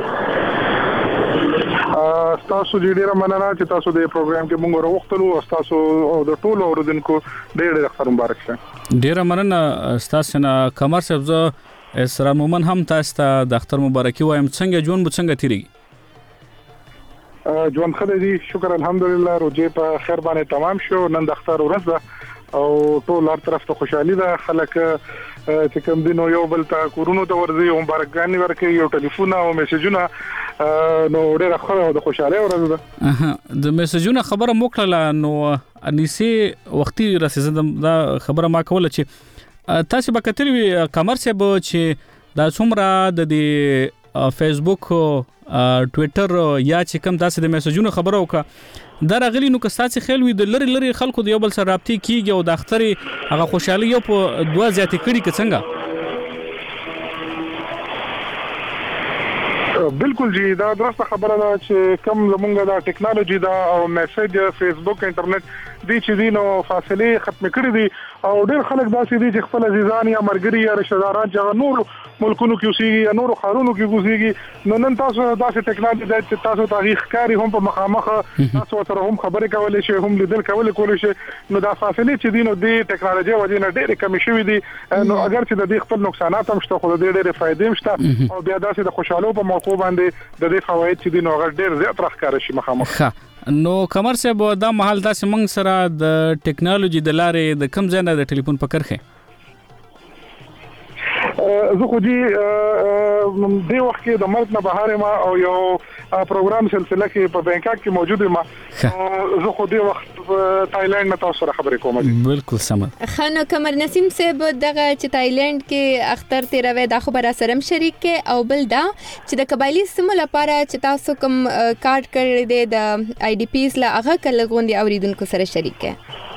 Speaker 13: تاسو ډیره مننه چې تاسو د پروګرام کې موږ وروختلو او تاسو د ټولو اوریدونکو ډیر اختر مبارک شه
Speaker 1: ډیره مننه تاسو نه قمر صاحب زه اسرا مومن هم تاسو ته د اختر مبارکي وایم څنګه جون مو څنګه تیری
Speaker 13: جون خدای شکر الحمدلله روزه په خیر باندې تمام شو نن د اختر ورځ ده او ټول هر طرف ته خوشحالي ده خلک چې کوم دینو یو بل ته کورونو ته ورځي او مبارکګانې ورکوي یو ټلیفون او میسجونه نو ډېر خبره د خوشاله ورځ ده
Speaker 1: د میسجونه خبره موکړه نو انیسي وختي رسیدم دا خبره ما کوله چې تاسو به کتلی قمر صاحب چې دا څومره د فیسبوک ټوئیټر یا چې کوم تاسو د میسجونو خبره وکړه دا راغلی نو که تاسو خیال وي د لری خلکو د یو بل سره رابطې کیږي او د اخترې هغه خوشحالي یو په دوه زیاتې کړي که څنګه
Speaker 13: بالکل جی دا درسته خبره ده چې کوم زمونږ د ټیکنالوژي دا او میسج فیسبوک انټرنیټ دي چې دینو فاصله ختم کړې دي او ډېر خلک داسې دي چې خپل عزیزان یا مرګري یا رشتہ داران چې نور ملکونو کې اوسېږي یا نور خارونو کې اوسېږي نو نن تاسو داسې ټیکنالوژي چې تاسو تاریخ کاری هم په مخامخ تاسو سره هم خبرې کولای شئ هم لیدل کولای شئ نو دا فاصله چې دینو د ټیکنالوژي وجې نه ډېر کم شوې دي نو اگر چې د دې خپل نقصانات هم شته خو د دې ډېر فائدې هم شته او بیا داسې د خوشاله په موقع باندې د دې فواید چې دینو هغه ډېر زیات راښکاره شي مخامخ
Speaker 1: نو قمر صاحب دا محل تاسو موږ سره د ټیکنالوژي د لارې د کم ځای نه د ټلیفون په کرخه
Speaker 13: زه خو دې د وخت کې د مرګ نه بهر ما او یو پروګرام سلسله کې په بانکاک کې موجود ما زه خو دې وخت تایلند نه تاسو سره خبرې کوم
Speaker 1: بالکل سم
Speaker 3: خانو قمر نسیم صاحب دغه چې تایلند کې اختر تیروي د خبره سره شریک کې او بل دا چې د قبایلی سیمو لپاره چې تاسو کوم کارت کړی دی د آی ډی پیز لا هغه کله غونډي اوریدونکو سره شریک کې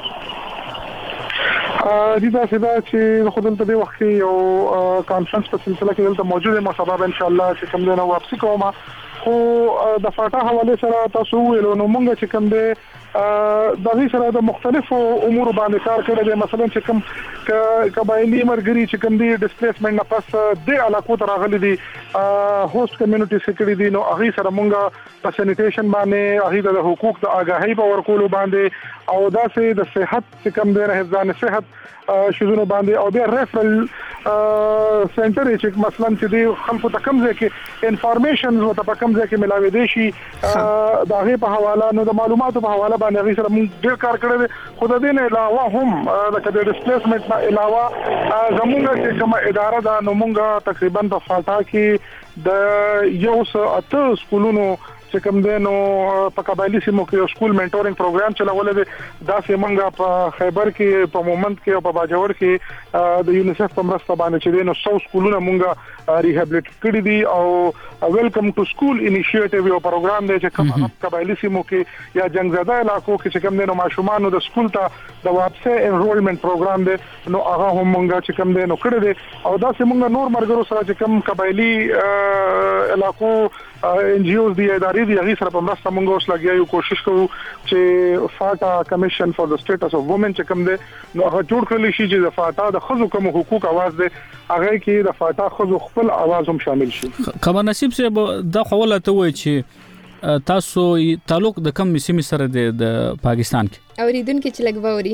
Speaker 13: دي دا چې خودم ته د وخت یو کانفرنس په سلسله کې دلته موجود یم سبب ان شاء الله چې کوم نه واپسی کوم خو د فاټا حواله سره تاسو ویلو نو مونږ چې کوم دی د دې سره د مختلفو امور باندې کار کړی دی. مثلا چې کوم قبایلی مرګري چې کوم دی ډیسپلیسمنت نه پس د علاقو ته راغلي دي هوست کمیونټي سکړي دي نو هغه سره مونږ په سینیټیشن باندې هغه د حقوق د آگاهی په ورکولو باندې او داسې د صحت چې کوم دی حفظان صحت شذونو باندې او بیا ریفرل سنټر چې مثلا چې دی خلکو ته کوم ځای کې انفارمیشن او ته کوم ځای کې ملاوي دي شي د هغه په حواله نو د معلوماتو په حواله باندې هغه سره موږ ډیر کار کړی دی. خو د دې نه علاوه هم د ډیسپلیسمنت نه علاوه زموږ چې کومه اداره ده نو موږ تقریبا په فاټا کې د یو څه اته سکولونو چې کوم دی نو په قبایلی سیمو کې سکول منټورینګ پروګرام چلولې دی. دا سیمنګ په خیبر کې په مومند کې او په باجوړ کې د یونیسف په مرسته باندې چې دی نو 100 سکولونه مونږه ریهابلیټ کړی دي او ویلکم ټو سکول انیشیټیو یو پروګرام دی چې کوم قبایلی سیمو کې یا جنگزده علاقو کې چې کوم دی نو ماشومان د سکول ته د واپسه انرولمنت پروګرام دی نو هغه هم مونږه چې کوم دی نو کړی دی او دا سیمنګ نور مرګرو سره چې کوم قبایلی علاقو ان جی اوز دی ادارې دی هغه سره په مرسته مونږ اوس لګیاو کوشش کوو چې فاټا کمیشن فار د سټیټس اف وومن چې کوم دی نو هغه جوړ کړل شي چې د فاټا د خزو کوم حقوق आवाज دی هغه کې د فاټا خزو خپل आवाज هم شامل شي.
Speaker 1: خبر نصیب صاحب دا خوله ته وای چې تاسو تعلق د کم سیمې سره د پاکستان کې
Speaker 3: اوریدونکو چې لګوري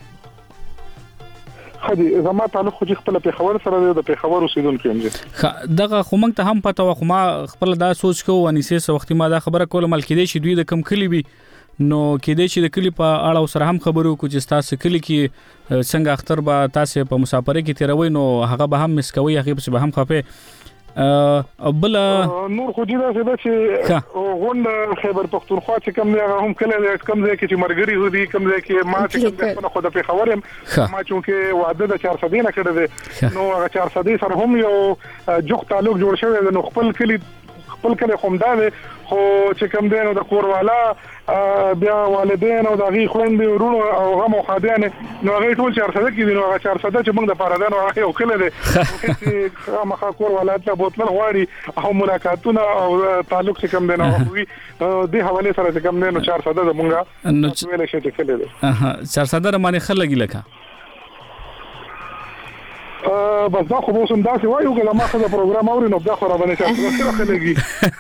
Speaker 13: خدي زما تعلق خو خپل په خبر سره د پیښور اوسیدونکو هم دي.
Speaker 1: دغه خو موږ ته هم پته و خو ما خپل دا سوچ کوو اني سه وخت ما دا خبره کوله مل کې دي چې دوی د کم کلی وي نو کې دي چې د کلی په اړه سره هم خبرو کو چې تاسو کلی کې څنګه اختر به تاسو په مسافرۍ کې تیروي نو هغه به هم مسکوي هغه به هم خفه بل
Speaker 13: نور خو دې دا چې غون خیبر پختونخوا چې کوم دی هم کله کوم ځای کې چې مرګري هودي کوم ځای کې ما چې کوم خو د پیښور ما چې وعده د 400 نه کړی دی نو هغه 400 سره هم یو جوخ تعلق جوړ شوی نو خپل کلی خومدانه خو چې کوم دی نو د کوروالا بیا والدین او د غي خويندې ورونو او غو مخادیان نو هغه ټول 400 کې دي نو هغه 400 چې موږ د پاردان او هغه کله دي چې مخه کوروالا ته بوتل غواړي او ملاقاتونه او تعلق چې کوم دی نو وي د حواله سره چې کوم دی نو 400 د موږ نو ویل شي چې کله دي
Speaker 1: 400 باندې خلګي لکه
Speaker 13: بس دا خو موسم داسې وایو کله ما خو د پروګرام اوري نو دا خو را باندې چا خلګي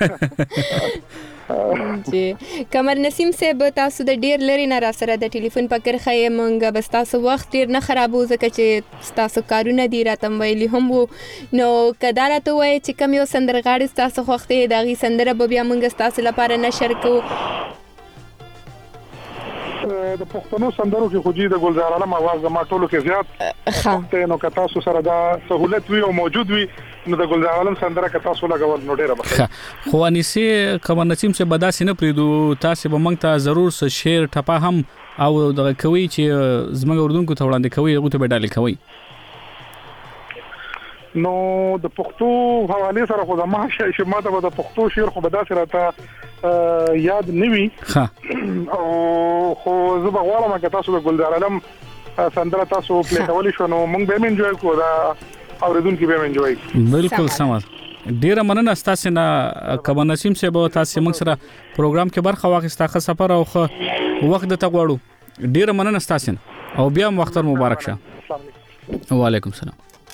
Speaker 3: جی قمر نسیم صاحب تاسو د ډیر لري نه را سره د ټلیفون په کرخه مونږ بس تاسو وخت ډیر نه خرابو ځکه چې تاسو کارونه دی راتم ویلي هم نو کدار ته وای چې کم یو سندرغاړي تاسو وخت د غي سندره به بیا مونږ تاسو لپاره نشر کو
Speaker 13: د پښتنو سندرو کې خو د ګلزار عالم आवाज د ما ټولو کې زیات نو که تاسو سره دا سہولت وي او موجود وي نو د ګلزار عالم سندره که تاسو لګول نو ډیره بخښه
Speaker 1: خو انيسي قمر نسیم سے بداسي نه پریدو تاسو به مونږ ته ضرور څه شعر ټپه هم او د کوي چې زموږ اردوونکو ته وړاندې کوي هغه ته به ډالې کوي
Speaker 13: نو د پښتو حواله سره خو د ما چې ماته د پښتو شعر خو به دا سره ته یاد نوي او خو زه به غواړم چې تاسو د ګلزار عالم سندره تاسو پلی کولی شو نو موږ به انجوای کوو دا اوریدونکو به انجوای
Speaker 1: بالکل سم ډیره مننه تاسو نه قمر نسیم صاحب تاسو موږ سره پروګرام کې برخه واخیسته خه سفر او وخت ته غواړو ډیره مننه تاسو او بیا وختر مبارک شه وعلیکم السلام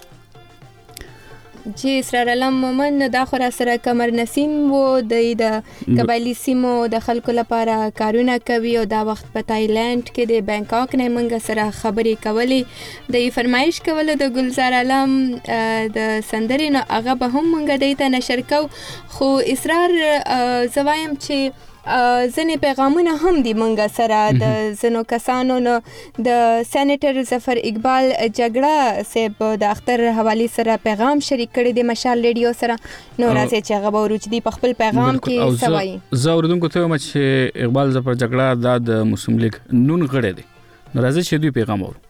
Speaker 3: جی اسرار علم مومن دا خو را سره قمر نسیم وو د قبایلی سیمو د خلکو لپاره کارونه کوي او دا وخت په تایلند کې د بانکاک نه منګه سره خبرې کولې د فرمایش کوله د ګلزار علم د سندرینو هغه به هم منګه دیته نشر کو خو اسرار زوایم چې ځنې پیغامونه هم دی منګه سره د زنو کسانو نو د سېنیټر ظفر اقبال جګړه سیب د اختر حواله سره پیغام شریک کړي د مشال ریډیو سره نو راځي چې هغه ورچ دی په خپل پیغام کې سوای
Speaker 1: زه اوردونکو ته مچ اقبال ظفر جګړه د مسلم لیگ نون غړي دي نو راځي چې دوی پیغام ورو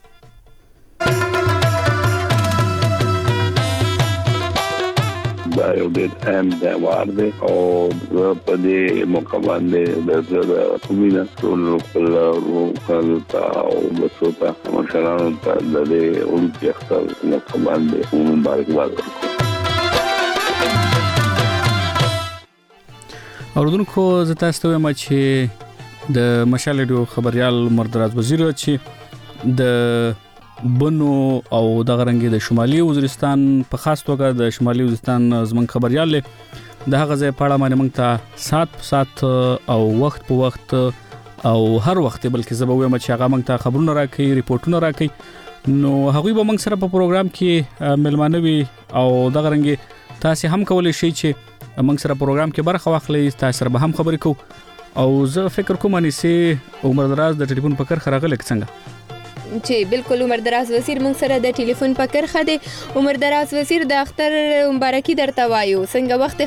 Speaker 14: دا یو ډېر اهم ځواب دی او په دې موقع باندې د کومینه ټول خپل او مسوتا مشرانو ته د دې اونۍ اختر موقع باندې مبارکباد ورکوم
Speaker 1: اوردونکو زه تاسو ته وایم چې د مشال ریډیو خبريال مردراز وزیر چې د بنو او د غرنګي د شمالي وزیرستان په خاص توګه د شمالي وزیرستان زمون خبريال له د هغه ځای په اړه باندې موږ ته سات په سات او وخت په وخت او هر وخت بلکې زه به وایم چې هغه موږ ته خبرونه راکړي ریپورتونه راکړي نو هغه به موږ سره په پروګرام کې ملمانه وي او د غرنګي تاسو هم کولای شئ چې موږ سره پروګرام کې برخه واخلئ تاسو سره به هم خبرې کوو او زه فکر کوم اني سي عمر دراز د ټلیفون په کر خراغله څنګه
Speaker 3: چې بالکل عمر دراز وزیر موږ سره د ټلیفون په کر خده عمر دراز وزیر د اختر مبارکي درته وایو څنګه وخت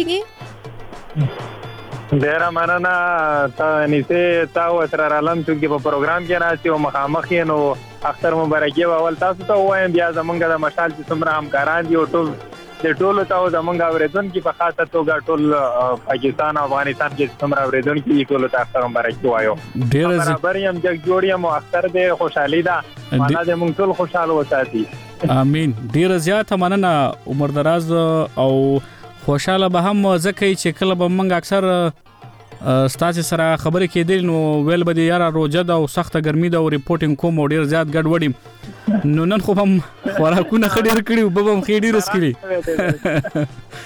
Speaker 3: خطرېږي
Speaker 15: ډیر مننه تا نيسه تا وتر عالم چې په پروګرام کې راځي او مخامخ نو اختر مبارکي اول تاسو ته وایم بیا زمونږ د مشال چې څومره همکاران دي او ټول د ټولو ته زمونږ اوریدونکو په خاصه توګه ټول پاکستان او افغانستان کې څومره اوریدونکو ټول ته اختر مبارکي وایو ډیر برابر یم جګ جوړ یم اختر دې خوشحالي ده مانا دې مونږ ټول خوشاله وساتي
Speaker 1: امين ډیر زیات مننه عمر دراز او خوشاله به هم زکه چې کله به موږ اکثر ستاسو سره خبرې کېدل نو ویل به یاره روزه ده او سخته ګرمي ده او ریپورټینګ کوم ډیر زیات ګډ وډیم نو نن خو هم خوراکونه خډیر کړیو به هم خېډیر اسکري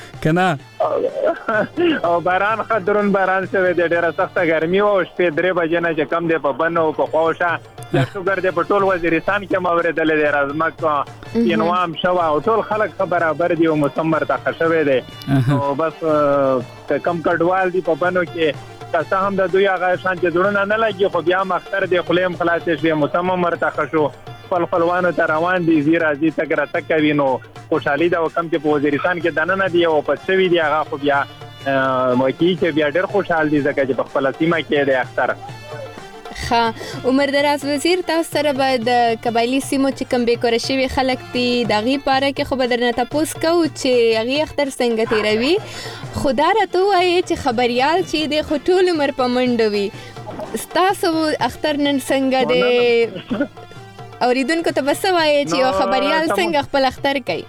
Speaker 1: کنه
Speaker 15: او باران خطرون باران شوه د ډیره سخته ګرمي او شپې 3 بجې نه چې کم دی په بنو په خوښه د شوګر د پټول وزیرستان کې موریدل د رازمک ینوام شوا او ټول خلک برابر دي او مسمر ته خښوي دي او بس کم کډوال دي په بنو کې تاسو هم د دوی هغه شان چې جوړونه نه لګي خو بیا مختر د خلیم خلاصې شوی مسمر ته خښو خپلوانو ته روان دي زیرا دي تګره تکوي نو خوشحالي دا کم چې په وزیرستان کې دنه دی او په شوی دی هغه خو بیا موکی چې بیا ډېر خوشحال دي ځکه چې په خپل سیمه کې د اختر
Speaker 3: ها عمر دراز وزیر تاسو سره به د قبایلی سیمو چې کم به کور شوی خلک دي دغه پاره کې خو بدرنه تاسو کو چې هغه اختر څنګه تیروي خدا راته وایي چې خبريال چې د خټول عمر پمنډوي تاسو اختر نن څنګه دی اوریدونکو ته بس وایي چې خبريال څنګه خپل اختر کوي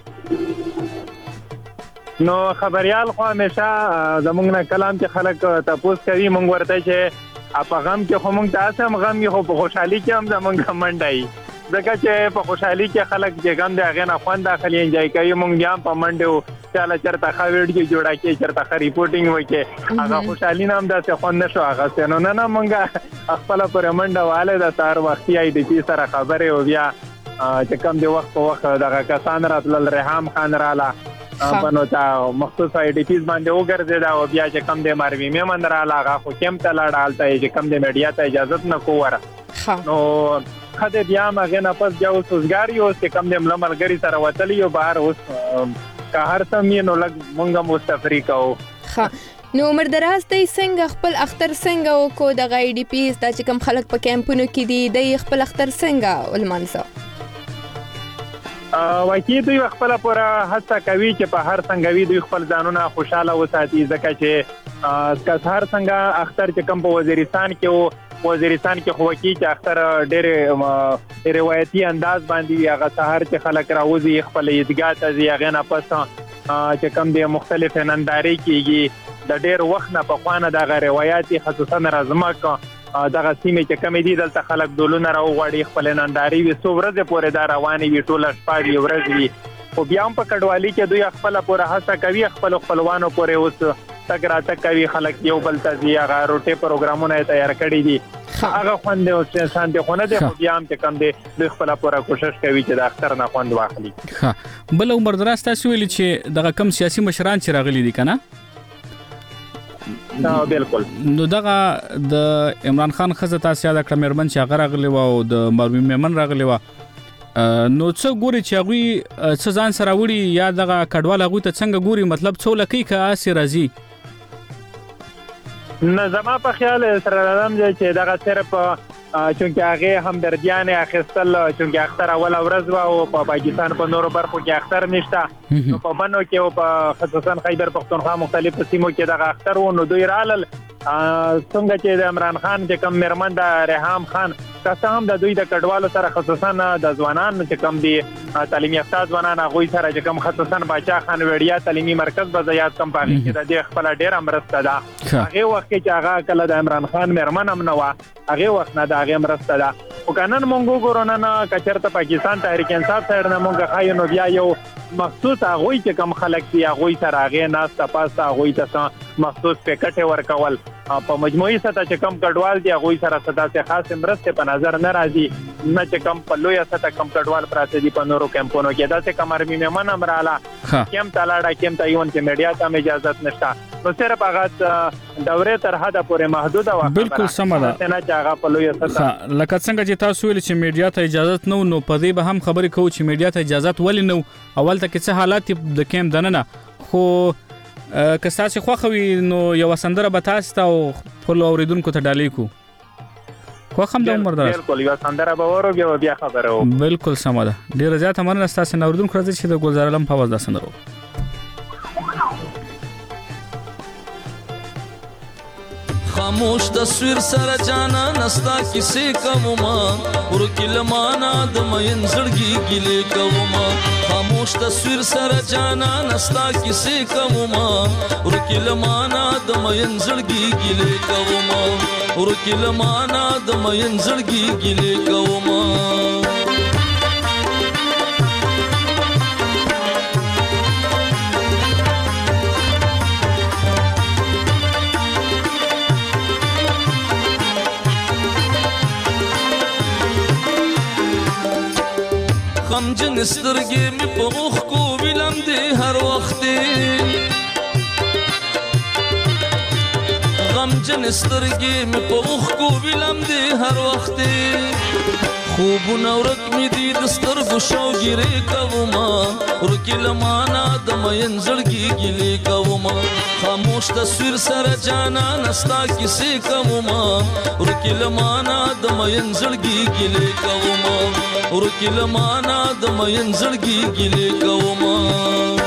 Speaker 15: نو خبريال خو همیشه زمونږ نه کلام چې خلک تاسو کوي مونږ ورته چې په غم کې خو مونږ تاسو هم غم یو په خوشحالي کې هم زمونږ منډای ځکه چې په خوشحالي کې خلک چې غم دی هغه نه خوند داخلي انجوای کوي مونږ بیا په منډو چاله چرته خا ویډیو جوړا کې چرته خا ریپورټینګ وکي هغه خوشحالي نام داسې خوند نشو هغه نه نه مونږ خپل پر منډه والے د تار وختي اې ډي پی سره خبره او بیا چې کوم دی وخت په وخت دغه کسان راتل رحام خان رااله بنو تا مخصوص اې ډي پیز باندې وګرځیدا او بیا چې کم د ماروي مې رااله هغه خو کم ته لاړالته چې کم د میډیا ته اجازه نه کووره نو خدای بیا مغه نه پس بیا وسوسګاری او چې کم د ملګری سره وتلی او بهر اوس که هر سمې نو لګ مونږه مستفری کوو
Speaker 3: نو عمر دراز ته څنګه خپل اختر څنګه کو د غای ډي پیز د چې کم خلک په کیمپونو کې دي د خپل اختر څنګه ولمنځه
Speaker 15: واکې دوی خپل پوره هڅه کوي چې په هر څنګه وي دوی خپل ځانونه خوشاله وساتي ځکه چې هر څنګه اختر چې کوم په وزیرستان کې خو کې چې اختر ډېر روایتي انداز باندې هغه سحر چې خلک راوځي خپل عیدګاه ته ځي هغه نه پس چې کوم د مختلف ننداري کېږي د ډېر وخت نه په خوانه د روایتي خصوصا رازمک دغه سیمه چې کمی دي دلته خلک دولونه راوغړي خپل ننداري وي څو ورځې پورې دا رواني وي ټول شپږ ورځې وي خو بیا هم په کډوالي کې دوی خپل پوره هڅه کوي خپل خپلوانو پورې اوس تګ راتګ کوي خلک یو بل ته ځي هغه روټي پروګرامونه تیار کړي دي هغه خوند او شانتي خونه دي خو بیا هم چې کم دي دوی خپل پوره کوشش کوي چې د اختر نه خوند واخلي
Speaker 1: بل عمر دراز تاسو ویل چې دغه کم سیاسي مشران چې راغلي دي کنه
Speaker 15: بالکل
Speaker 1: نو دغه د عمران خان خزه تاسو یاد کړم مرمن چې هغه راغلی و او د مروي میمن راغلی و نو څو ګوري چې هغه څه ځان سره وړي یا دغه کډوال هغه ته څنګه ګوري مطلب څو لکې کا اسی راځي
Speaker 15: نه زما په خیال سره راځم چې دغه صرف چونکه هغه همدردیان اخیستل چونکه اختر اول ورځ او په پاکستان په نورو برخو کې اختر نشته نو په بنو کې او په خصوصا خیبر پختونخوا مختلف سیمو کې دغه اختر و نو دوی رالل څنګه چې د عمران خان چې کوم مرمن د رحام خان که هم د دوی د کډوالو سره خصوصا د ځوانانو چې کم دي تعلیمي یافته ځوانان هغوی سره چې کم خصوصا باچا خان وړیا تعلیمي مرکز به زیات کم پاږي چې د دې خپل ډیر مرسته ده هغه وخت چې هغه کله د عمران خان مېرمن هم نه و هغه وخت نه د هغه مرسته ده او کنن مونږ ګورو نه کچرته پاکستان تحریک انصاف سره نه مونږ خایو نو بیا یو مخصوص هغوی چې کم خلک دي هغوی سره هغه ناس تاسو هغوی ته مخصوص پیکټ ورکول په مجموعي سطح چې کم کډوال دي هغوی سره ستاسو خاص مرسته په نظر نه راځي نه چې کم په لوی سطح کم کډوال پراته دي په نورو کمپونو کې دا چې کمر می مهمان امراله کم تلاړه کم تایون چې میډیا ته اجازه نشته نو صرف هغه دوره تر حد پورې محدوده و
Speaker 1: بالکل سم ده
Speaker 15: نه چې هغه په لوی سطح
Speaker 1: لکه څنګه چې تاسو ویل چې میډیا ته اجازه نو په دې به هم خبرې کوو چې میډیا ته اجازه ولې نو اول ته کې څه حالات د کیم دننه خو که تاسو خوښوي نو یو سندره به تاسو ته او خپل اوریدونکو ته ډالې کو خو هم د عمر دراز
Speaker 15: بالکل یو سندره به ورو بیا خبره و
Speaker 1: بالکل سم ده ډیر زیات مننه تاسو نه اوریدونکو راځي چې د ګلزار علم په आवाज دا سندره
Speaker 16: خاموش تصویر سره جانا نستا کیسې کوما ورکل معنا د مین زړګي ګلې کوما خاموش تصویر سره جانا نستا کیسې کوما ورکل معنا د مین زړګي ګلې کوما ورکل معنا د مین زړګي ګلې کوما غمجن سترګې مې په اوښ کو ویلم دې هر وخت غمجن سترګې مې په اوښ کو ویلم دې هر وخت خوبونه ورک مې دي د سترګو شوګیرې کوما ورکل معنا د مین زړګي ګلې کوما خاموش تصویر سره جانا نستا کیسې کوما ورکل معنا د مین زړګي ګلې کوما ورکل معنا د مین زړګي ګلې کوما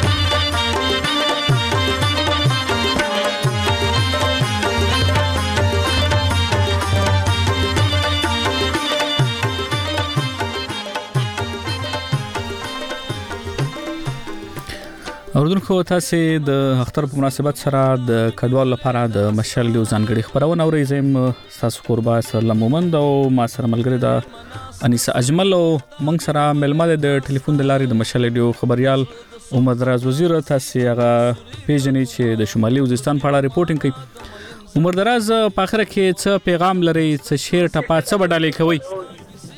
Speaker 1: اوردونکو تاسو د اختر په مناسبت سره د کډوال لپاره د مشال یو ځانګړي خبرونه اورئ زم تاسو قربا سره مومند او ما سره ملګری د انیسه اجمل او موږ سره ملمه د ټلیفون د لارې د مشال یو خبريال عمر دراز وزیر تاسو هغه پیژنې چې د شمالي وزیرستان په اړه ریپورتینګ کوي عمر دراز په اخر کې څه پیغام لري څه شعر ټپا څه وډالې کوي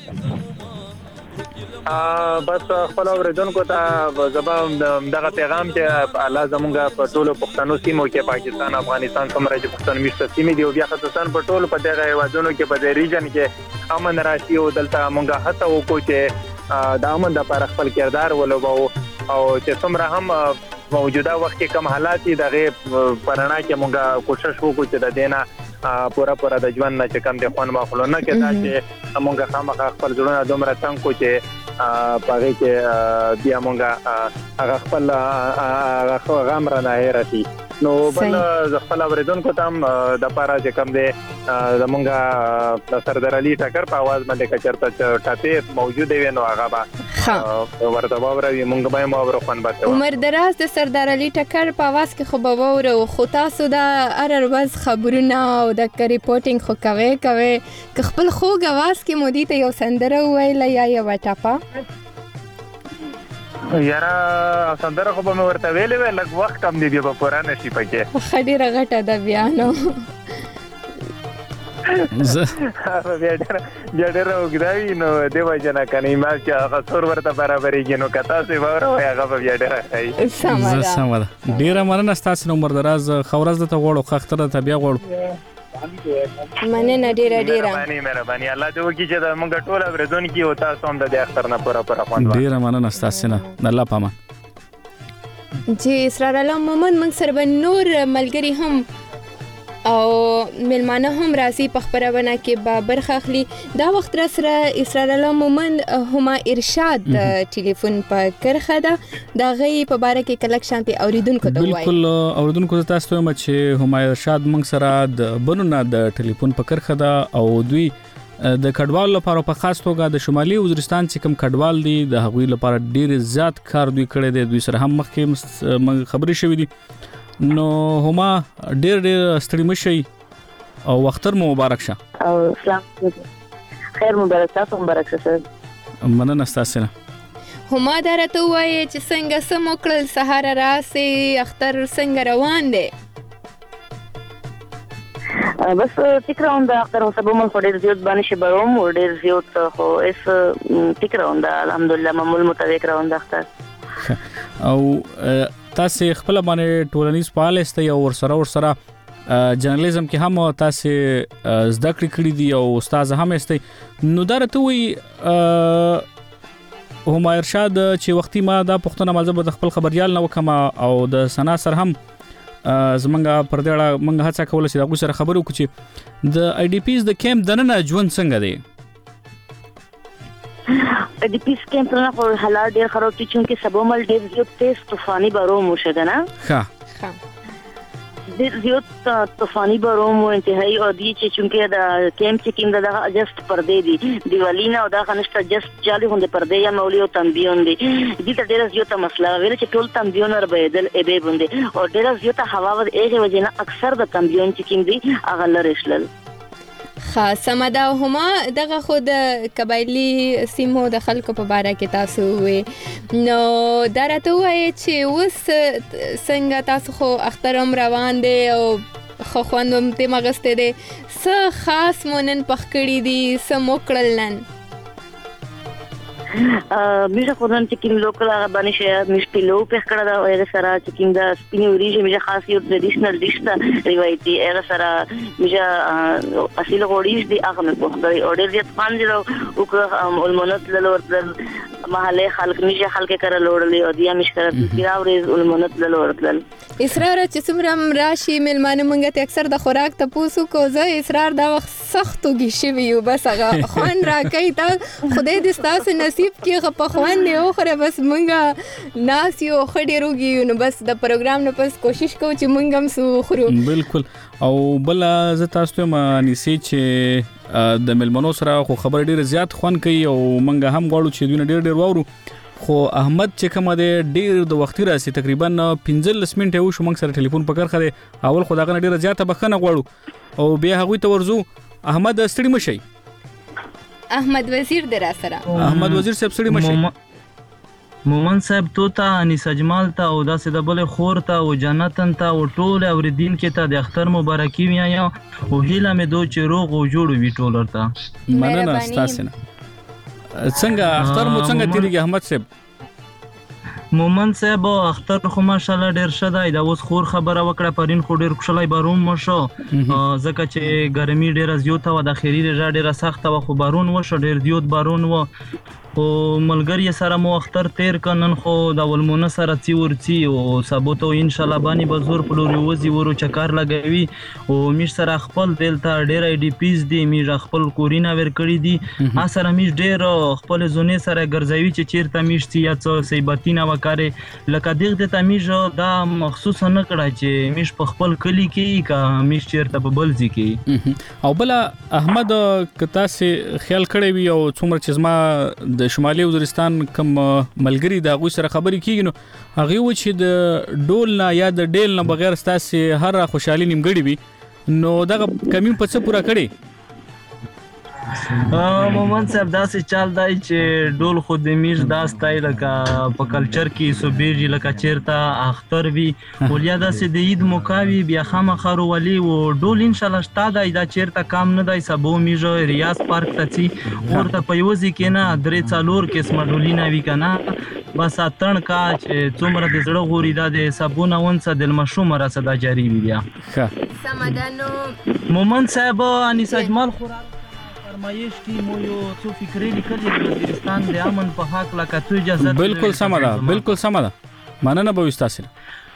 Speaker 15: بس خپل اوریدونکو ته زبام دغه پیغام چې الله زمونږ په ټولو پښتنو سیمو کې پاکستان افغانستان کومره چې پښتون میشته سیمې دی او بیا خصوصا په ټولو په دغه هیوادونو کې په دې ریجن کې امن راشي او دلته مونږه هڅه وکړو چې د امن لپاره خپل کردار ولوبو او چې څومره هم موجوده وخت کې کم حالات دغه پرانا کې مونږه کوشش وکړو چې د دینه پورا د ژوند نه چې کم د خون مخلونه کې دا چې مونږه خامخا خپل ژوند دومره څنګه کو چې پاره کې بیا مونږه هغه خپل غم را نه هېرتي نو بل خپل اوریدونکو ته د پاره چې کم دی زمونږه د سردار علي ټکر په आवाज باندې کچرته ټاپې موجود وي نو هغه به ورته باوري مونږ به مو ورخوان بته
Speaker 3: عمر دراز د سردار علي ټکر په आवाज کې خو به وره خو تاسو د هر ورځ خبرونه او د ریپورتینګ خو کوي که خپل خوږ आवाज کې مودي ته یو سندره ویل یا یو ټاپا
Speaker 15: یاره سندره خو به مې ورته ویلې لږ وخت کم دی بیا به پوره نشي پکې
Speaker 3: خډیره غټه ده بیا نو
Speaker 15: بیا ډېر وګداوي نو دیو جنا کني ما چې هغه څور ورته برابرېږي نو کتا سي وره هغه بیا ډېر ښه
Speaker 1: سمه ده ډېر مننه تاسو نو عمر دراز خورز ته وړو خختره ته بیا وړو
Speaker 3: مننه ډېر
Speaker 15: مهرباني الله دې وکړي چې موږ ټول اوریدون کې او تاسو هم د اختر نه پوره خوند واخلئ
Speaker 1: ډېر مننه تاسو نه الله پامان
Speaker 3: جی اسرار الله مومن موږ سره نور ملګری هم او ملمانه هم راځي په خبرونه کې به برخه اخلي دا وخت را سره اسرار الله مومن هما ارشاد ټلیفون په کرخه ده دا غي په باره کې کلک شانتي اوریدونکو ته وایي
Speaker 1: بالکل اوریدونکو ته تاسو هم چې هما ارشاد موږ سره د بنونه د ټلیفون په کرخه ده او دوی د کډوال لپاره په خاص توګه د شمالي وزیرستان چې کوم کډوال دي د هغوی لپاره ډیر زیات کار دوی کړی دی. دوی سره هم مخکې خبرې شوې دي. نو هما ډیر ستړي مشي او وختر مو مبارک شه.
Speaker 17: او اسلام خیر مبارک تاسو مبارک شه.
Speaker 1: مننه تاسو نه.
Speaker 3: هما درته وایي چې څنګه سم وکړل سهار راسي اختر څنګه روان دی؟
Speaker 17: بس ټیک روان ده اختر سبا مون ډېر زیات باندې شي بروم ډېر زیات خو اس ټیک روان ده الحمدلله معمول مطابق روان ده اختر.
Speaker 1: او تاسو خپل باندې ټولنیز فعال استئ او ورسره جرنالیزم کې هم تاسو زده کړې دي او استاد هم استئ. نو درته وی هم ارشاد چې وختي ما دا پښتنه مازه د خپل خبريال نه وکما او د سنا سره هم زمونږه پر دې اړه موږ هڅه کوله چې دا سره خبرو وکړو چې د آی ډي پیز د کیمپ دننه ژوند څنګه دی.
Speaker 17: آی ډي پیز کیمپ نه خو حالات ډېر خراب دي چې سبا مل ډېر زیات تیز طوفاني بارون وشو کنه.
Speaker 1: ها
Speaker 17: ډېر زیات طوفاني بارون و انتهایی عادي چې چونکه دا کیمپ چې کیم دا جست پردې دي دیوالی نه او دا خنشت جست جالي هونده پردې یا مولي او تنبیون دي دي ته ډېر زیات مسله ویل چې ټول تنبیون ور بدل ابه بوندي او ډېر زیات هوا ور ایغه وجنه اکثر د تنبیون چې کیم دي اغه لرشل.
Speaker 3: خاصه مده هما دغه خود قبایلی سیمو د خلکو په باره کې تاسو وي. نو درته وایي چې اوس څنګه تاسو خو اخترم روان دي او خو خوندم ته مغسته دي څه خاص مونن پخکړی دي څه موکړل نن
Speaker 17: میشه خودن چې کوم لوکل هغه باندې شه مشپلو په کړه دا هغه سره چې کوم دا سپینې وریجې میشه خاص یو ټریډیشنل ډیش دا روایتي هغه سره میشه اصلي غوړیش دی هغه په خدای اورډر دې پانځلو او المنت لورتل محله خلک میشه خلک کړه لوړلې او دیا میشه کړه پیراورز المنت لورتل.
Speaker 3: اصرار چې څومره راشي ملمانه مونږ ته اکثر د خوراک ته پوسو کو زه اصرار دا وخت سختو گیشي ویو بس هغه خوان راکې تا خدای دې تاسو نصیب کې په خوان دی او خره بس مونږه ناس یو خډې روږي نو بس د پروګرام نه پس کوشش کوو چې مونږ هم سو خورو.
Speaker 1: بالکل او بل ز تاسو ته معنی سي چې د ملمنو سره خو خبر ډیر زیات خوان کوي او مونږ هم غواړو چې دوی ډیر وورو. خو احمد چې کوم دی ډیر د وخت راسي تقریبا 15 منټه و شو موږ سره ټلیفون پکړ خره اول خدای غن ډیر زیاته بخنه غواړو او بیا هغه ته ورزو. احمد ستړي مشي
Speaker 3: احمد وزیر در سره
Speaker 1: احمد وزیر صاحب ستړي مشي
Speaker 18: مومن صاحب توتا انیس اجمال ته او داسې د بل خور ته او جنتن ته او ټول اوریدین کې ته د اختر مبارکي ویا او هیله مې دو چې روغ او جوړ وي ټول ورته.
Speaker 1: مننه تاسو نه. څنګه اختر مو څنګه تیریږي احمد صاحب؟
Speaker 18: مومن صاحب اختر خو ماشاءالله ډیر شدای دا اوس خور خبره وکړه پرین خو ډیر خوشاله بارون مشو ځکه چې ګرمي ډیر زیاته و د اخیری رجا ډیر سخته و خو بارون وشو ډیر زیات بارون و او ملګری سره مو اختر تیر کنن خو د ولمونه سره تی ورتی او سبو ته ان شاء الله باندې بزور پلوري وزي ورو چکر لګوي او میش سره خپل دلته ډیر آی ډي پیز دي میش خپل کورینا ور کړی دي سره میش ډیر خپل زونه سره ګرځوي چې چیرته میش تی یا څه سیباتینا وکړي لکه دغه ته میش دا مخصوص نه کړای چې میش په خپل کلی کې کا میش چیرته په بلځي کې.
Speaker 1: او بل احمد کتا سي خیال کړی وي او څومره چې ما د شمالي وزیرستان کم ملګری دا غوي سره خبرې کیږي نو هغه و چې د ډول نه یا د ډیل نه بغیر ستاسو هر خوشحالي نیمګړي وي نو دا کمی په څه پورا کړي؟
Speaker 18: مومن صاحب داسې چال دی چې ډول خو د میش دا سټایل لکه په کلچر کې صوبېږي لکه چیرته اختر وي ولیا داسې د عید موکاوي بیا خامخا ولي او ډول ان شاء الله شته دی دا چیرته کام نه دی سبو میژ ریاض پارک ته چی ورته پیوځي کې نه درې څالور قسمه ډولینا وی کنه بس اتن کا چې څومره د زړه غوري دا د سبونه ونڅه د مشوم را صدا جاری وي بیا
Speaker 3: سمدانو
Speaker 18: مومن صاحب انیس اجمال خورا فرمایش کی مو یو څو فکرې لیکلې د وزیرستان د امن په حق لا کتو اجازه
Speaker 1: بالکل سم ده بالکل سم ده مننه به وستاسره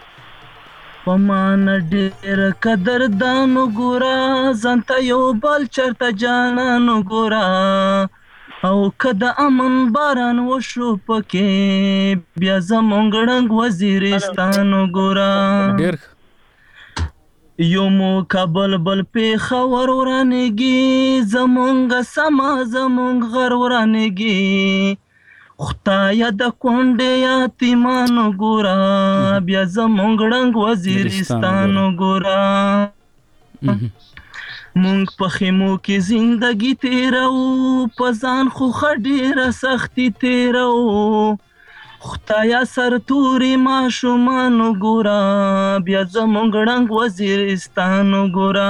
Speaker 18: پمان ډېر قدردانو ګورا ځانته یو بل چرته جانانو ګورا او کده امن باران وشو پکې بیا زمونږ ړنګ وزیرستان ګورا
Speaker 1: ډېر
Speaker 18: یو مو کابل بل پیښور ورانېږي زمونږ سما زمونږ غر ورانېږي خدایا د کونډې یتیمانو ګوره بیا زمونږ ړنګ وزیرستان ګوره مونږ په خیمو کې زندګي تیرو په ځان خو ښه ډېره سختي تیرو خدایا سرتوري ماشومانو ګوره بیا زمونږ ړنګ وزیرستان ګوره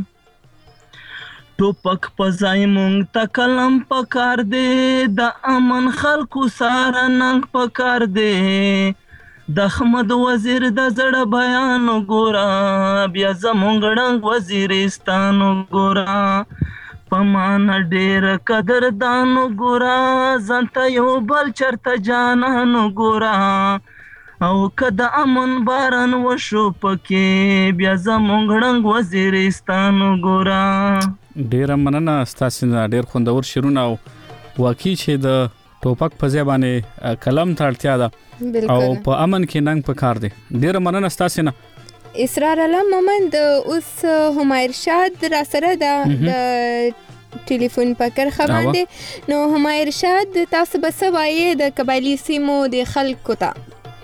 Speaker 18: ټوپک په ځای مونږ ته قلم پکار دی د امن خلکو ساره ننګ پکار دی د احمد وزیر د زړه بیان ګوره بیا زمونږ ړنګ وزیرستان ګوره په مانا ډېر قدردان ګوره ځان ته یو بل چرته جانان ګوره او که د امن باران وشو پکې بیا زمونږ ړنګ وزیرستان ګوره.
Speaker 1: ډیره مننه ستاسو نه ډیر خوندور شعرونه او واقعي چې د ټوپک په ځای باندې قلم ته اړتیا ده او په امن کې ننګ پکار دی. ډیره مننه ستاسو نه.
Speaker 3: اسرار الله مومند اوس همایر شاد را سره د ټلیفون پکر خبر دی نو همایر شاد تاسو به څه وایي د قبایلی سیمو د خلکو ته؟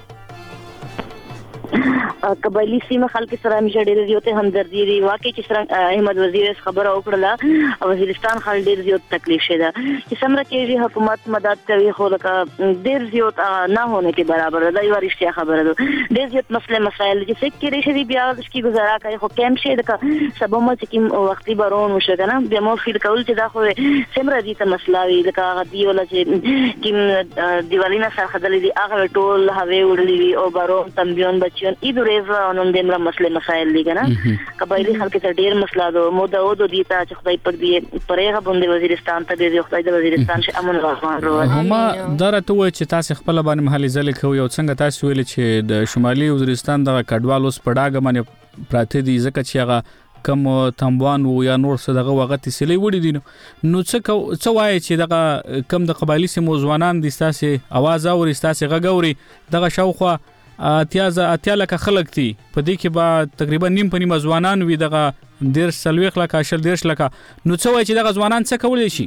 Speaker 17: قبایلی سیمه خلک سره همیشه ډېر زیات همدردي دی واقعي چې سره احمد وزیر خبره وکړه وزیرستان خلک ډېر زیات تکلیف شته چې څومره کېږي حکومت مدد کوي خو لکه ډېر زیات نه هونه کې برابر دا یو رښتیا خبره ده ډېر زیات مسله مسایل چې څه کې ریشي بیا د کی گزاره کوي خو کم شي د سبب ما چې کوم وختي بارون وشو کنه بیا مو فیل کول چې دا خو څومره دي ته مسله وي لکه دی ولا چې کوم دیوالینا سره خدلې دي هغه ټول هغه وړلې او بارون تنبيون بچیون ایدو ریزه نن دمر مسله مسایل دي کنه قبایلی خلک ته ډیر مسله ده مو دا او د دیتا چې خدای پر دې پرېغه باندې وزیرستان ته دی خدای د وزیرستان شه امن راوړي
Speaker 1: هما درته وای چې تاسو خپل باندې محلي ځل کوي او څنګه تاسو ویل چې د شمالي وزیرستان د کډوال اوس پړاګ باندې پراته دي ځکه چې هغه کم تنبوان او یا نور څه دغه وخت سلی وړي دي نو څه وای چې دغه کم د قبایلی سیمو ځوانان دي تاسو आवाज اوري تاسو غږوري دغه شاوخه اتیا لکه خلک دي په دې کې به تقریبا نیم په نیم ځوانان وي دغه ډیر سلويخ لکه شل ډیر لکه نو څه وای چې دغه ځوانان څه کولای شي؟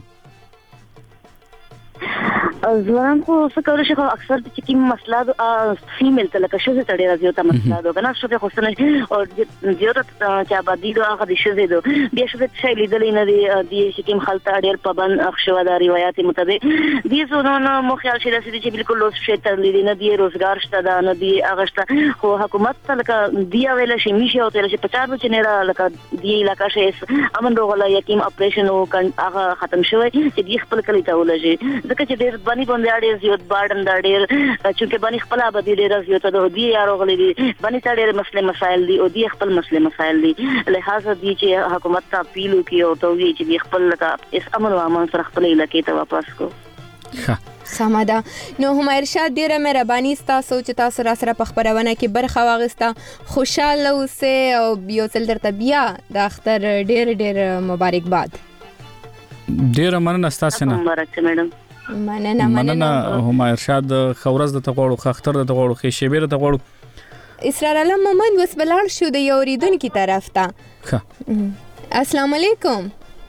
Speaker 17: ځوانان خو څه کولای شي خو اکثر چې کوم مسله د فیمیل ته لکه شوزه ته ډیره زیاته مسله ده کنه شوزه خو څنګه او زیاته چې آبادی دا هغه د شوزه ده بیا شوزه چې لیدلې نه دی چې کوم خلک ډیر پابند اخشوا د روایت مطابق دي زونه مو خیال شي چې بالکل لوس شي تر لیدل نه دی روزګار شته دا نه دی هغه شته خو حکومت ته لکه دی ویل شي میشه او تل شي 50 چې نه لکه دی علاقہ شي امن روغله یقین اپریشن او هغه ختم شوی چې دی خپل کلی ته ولږي ځکه چې ډیر بانی باندې ډېر زیات بارډن دا ډېر چې بانی خپل آبادی ډېر زیات ده دی یارو غلي دي بانی ته ډېر مسله مسایل دي او دی خپل مسله مسایل دي لہذا دی چې حکومت ته اپیل وکي او ته وی چې دی خپل لکه اس امن او امان سره خپل علاقې ته واپس کو
Speaker 3: سماده نو همایر شاد ډیره مهرباني تاسو چې تاسو را سره په خبرونه کې برخه واغسته خوشاله اوسه او یو څل درته بیا د اختر ډېر مبارکباد.
Speaker 1: ډیره مننه تاسو نه.
Speaker 17: مبارک میډم.
Speaker 1: مننه هم ارشاد خورز د تغوړو خختر د تغوړو خې شیبر د تغوړو
Speaker 3: اسرار الله مومند وس بلار شو د یو ریدونکو طرف ته. السلام علیکم.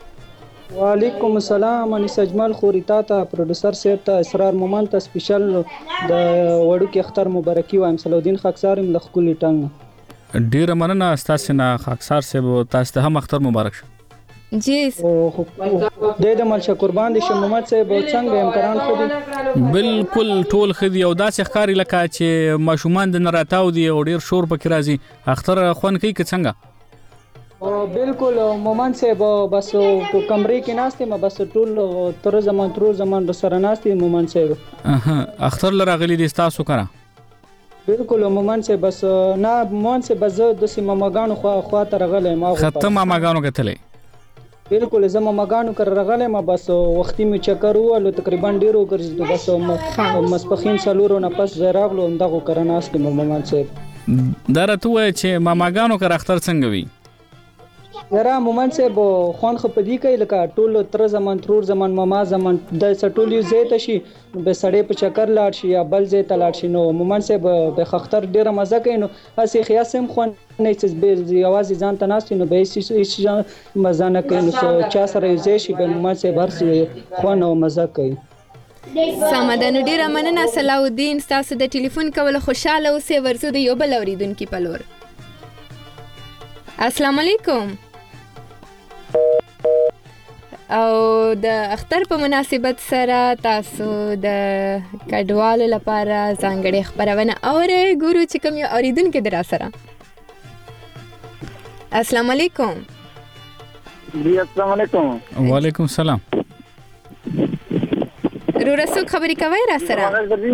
Speaker 19: وعلیکم السلام. انیس اجمل خوريتا ته پروډوسر صاحب ته اسرار مومند ته سپیشل د وړو کې اختر مبارکي وایم. صلاحالدین خاکسار ملخکلی ټنګ.
Speaker 1: ډیره مننه تاسو نه خاکسار صاحب تاسو ته هم اختر مبارک شه.
Speaker 3: جی
Speaker 19: د ملشه قربان دي شه محمد صاحب څنګه امکان خو دي
Speaker 1: بالکل ټول خدي او داسې ښکاری لکه چې ماشومان د نراتاو دي او ډیر شور پکې راځي اختر خون کوي که څنګه؟
Speaker 19: بالکل محمد صاحب بس په کمرې کې ناشته ما بس ټول تر زمان سره ناشته محمد صاحب
Speaker 1: اختر لراغلي دي تاسو کړه
Speaker 19: بالکل محمد صاحب بس نه محمد صاحب بس د سیمه ماګانو خوا ته رغله ما
Speaker 1: ختم ماګانو کتلې
Speaker 19: بالکل زما مګانو کر رغله ما بس وختي می چکر وله تقریبا ډیرو ګرځي بس مسپخین سالورو نه پس زراغلو دغه کرناست محمد صاحب
Speaker 1: درته وای چې ما مګانو کر اختر څنګه وی
Speaker 19: یاره مومن صاحب خوان خو پدې کوي لکه ټول تر زمان ترور زمان ماما زمان د سټول یو زیات شي به سړې په چکر لاړ شي یا بل زیات لاړ شي نو مومن صاحب به خختر ډیره مزه کوي نو اسی خیاسم خوان نه چې به یوازې ځان تناستي نو به هیڅ مزه نه کوي نو چا سره یو ځای شي به مومن صاحب هر خوان او مزه کوي.
Speaker 3: سمدنو ډیره مننه صلاح الدین تاسو د ټلیفون کول خوشاله اوسئ. ورزو د یو بل اوریدونکو په لور. السلام علیکم. او د اختر په مناسبت سره تاسو د کډوالو لپاره ځانګړي خبرونه اورئ. ګورو چې کوم یو اوریدونکو در سره. السلام علیکم.
Speaker 15: جی السلام علیکم.
Speaker 1: وعلیکم السلام.
Speaker 3: رورسو خبرې کوي را سره.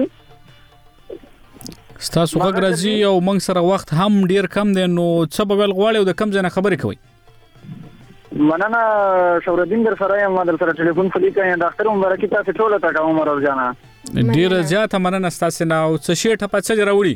Speaker 1: ستاسو غږ راځي او موږ سره وخت هم ډیر کم دی نو څه به ول غواړئ او د کم ځای نه خبرې کوئ؟
Speaker 15: مننه شورالدین در سره یم. در سره ټلیفون فلی کوي. د اختر مبارکي تاسو ټول ته کوم روزانه.
Speaker 1: ډیره زیاته مننه تاسو نه. او څه شی ټپه څه راوړي؟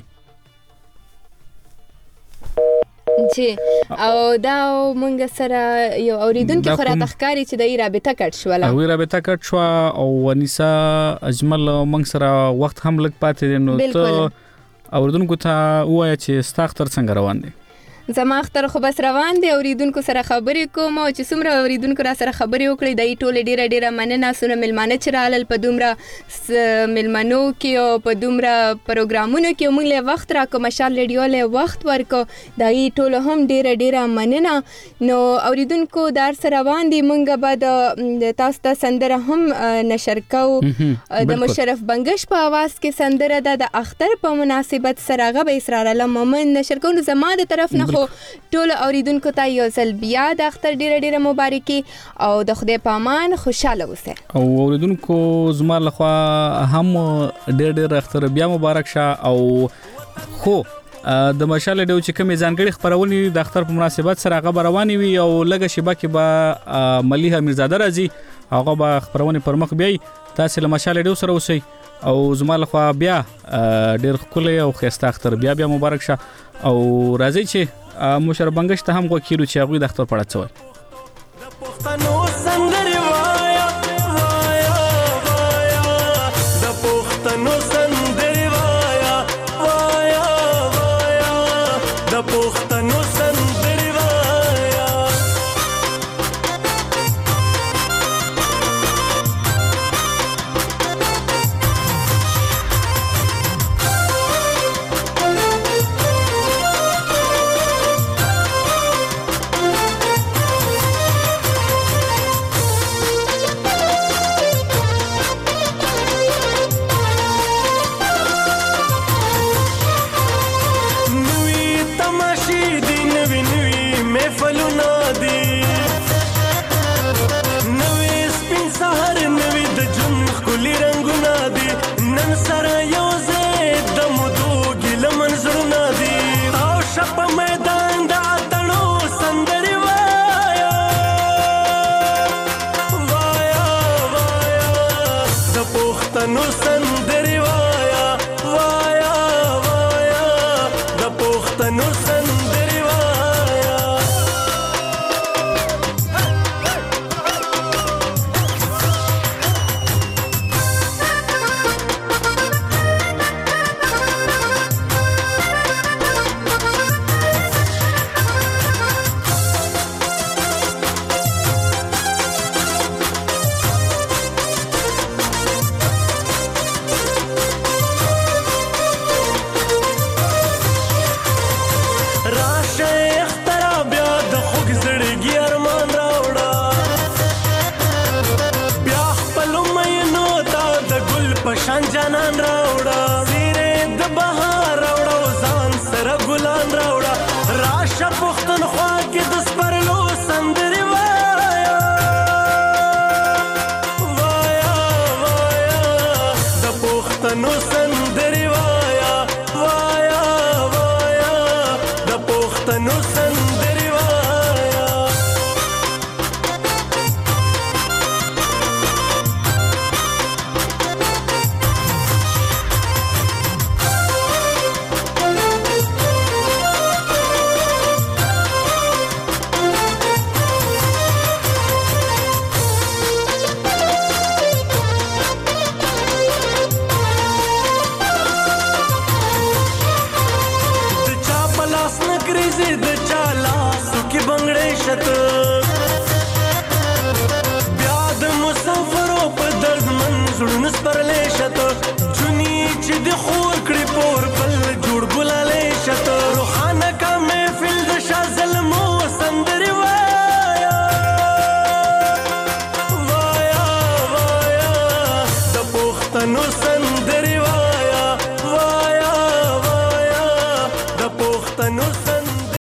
Speaker 3: جی او دا مونږ سره یو اوریدونکو خو راته ښکاري چې د رابطه کټ شوله.
Speaker 1: او رابطه کټ شو او ونیسا اجمل مونږ سره وخت هم لګ پاتې دی نو ته اوریدونکو ته وایي چې ستا اختر څنګه روان دی؟
Speaker 3: زما اختر خو بس روان دی. اوریدونکو سره خبرې کوم او چې څومره اوریدونکو را سره خبرې وکړي د ټوله ډیره مننه. سونه ملمانه چې رالل په دومره ملمنو کې او په دومره پروګرامونو کې موږ له وخت راکو مشال ریډیو له وخت ورکو د ټوله هم ډیره مننه. نو اوریدونکو در سره روان دي. موږ به تاسو ته سندره هم نشر کوو د مشرف بنگش په आवाज کې سندره د اختر په مناسبت سره غو اسرار الله مومن نشر کوو. زما د طرف نه ټول اوریدونکو ته یو ځل بیا د اختر ډیره مبارکي او د خدای په امان خوشاله اوسئ.
Speaker 1: او اوریدونکو زما لخوا هم ډیر اختر بیا مبارک شه. او خو د مشال ډیو چې کومې ځانګړي خبرونه د اختر په مناسبت سره هغه رواني وي او لږه شیبه کې به ملیحه میرزاده راځي هغه به خبرونه پر مخ بیاي. تاسو له مشال ډیو سره اوسئ او زما لخوا بیا ډیر ښکلی او ښایسته اختر بیا مبارک شه. او راځي چې مشرف بنگش ته هم غوښیرو چې هغه د اختر پړه څوي. د پښتنو سندري وایا وایا وایا د پښتنو سندري وایا وایا وایا د پښتنو سندري وایا.
Speaker 20: ګریزې د چالا سکه بنگړې شت بیا د مسافرو په درد منزړن سپرلې شت جونی چې د خور کړې پور بل جوړ ګلالې شت روحانه کا محفل د شازل مو سندري وایا وایا وایا د پښتنو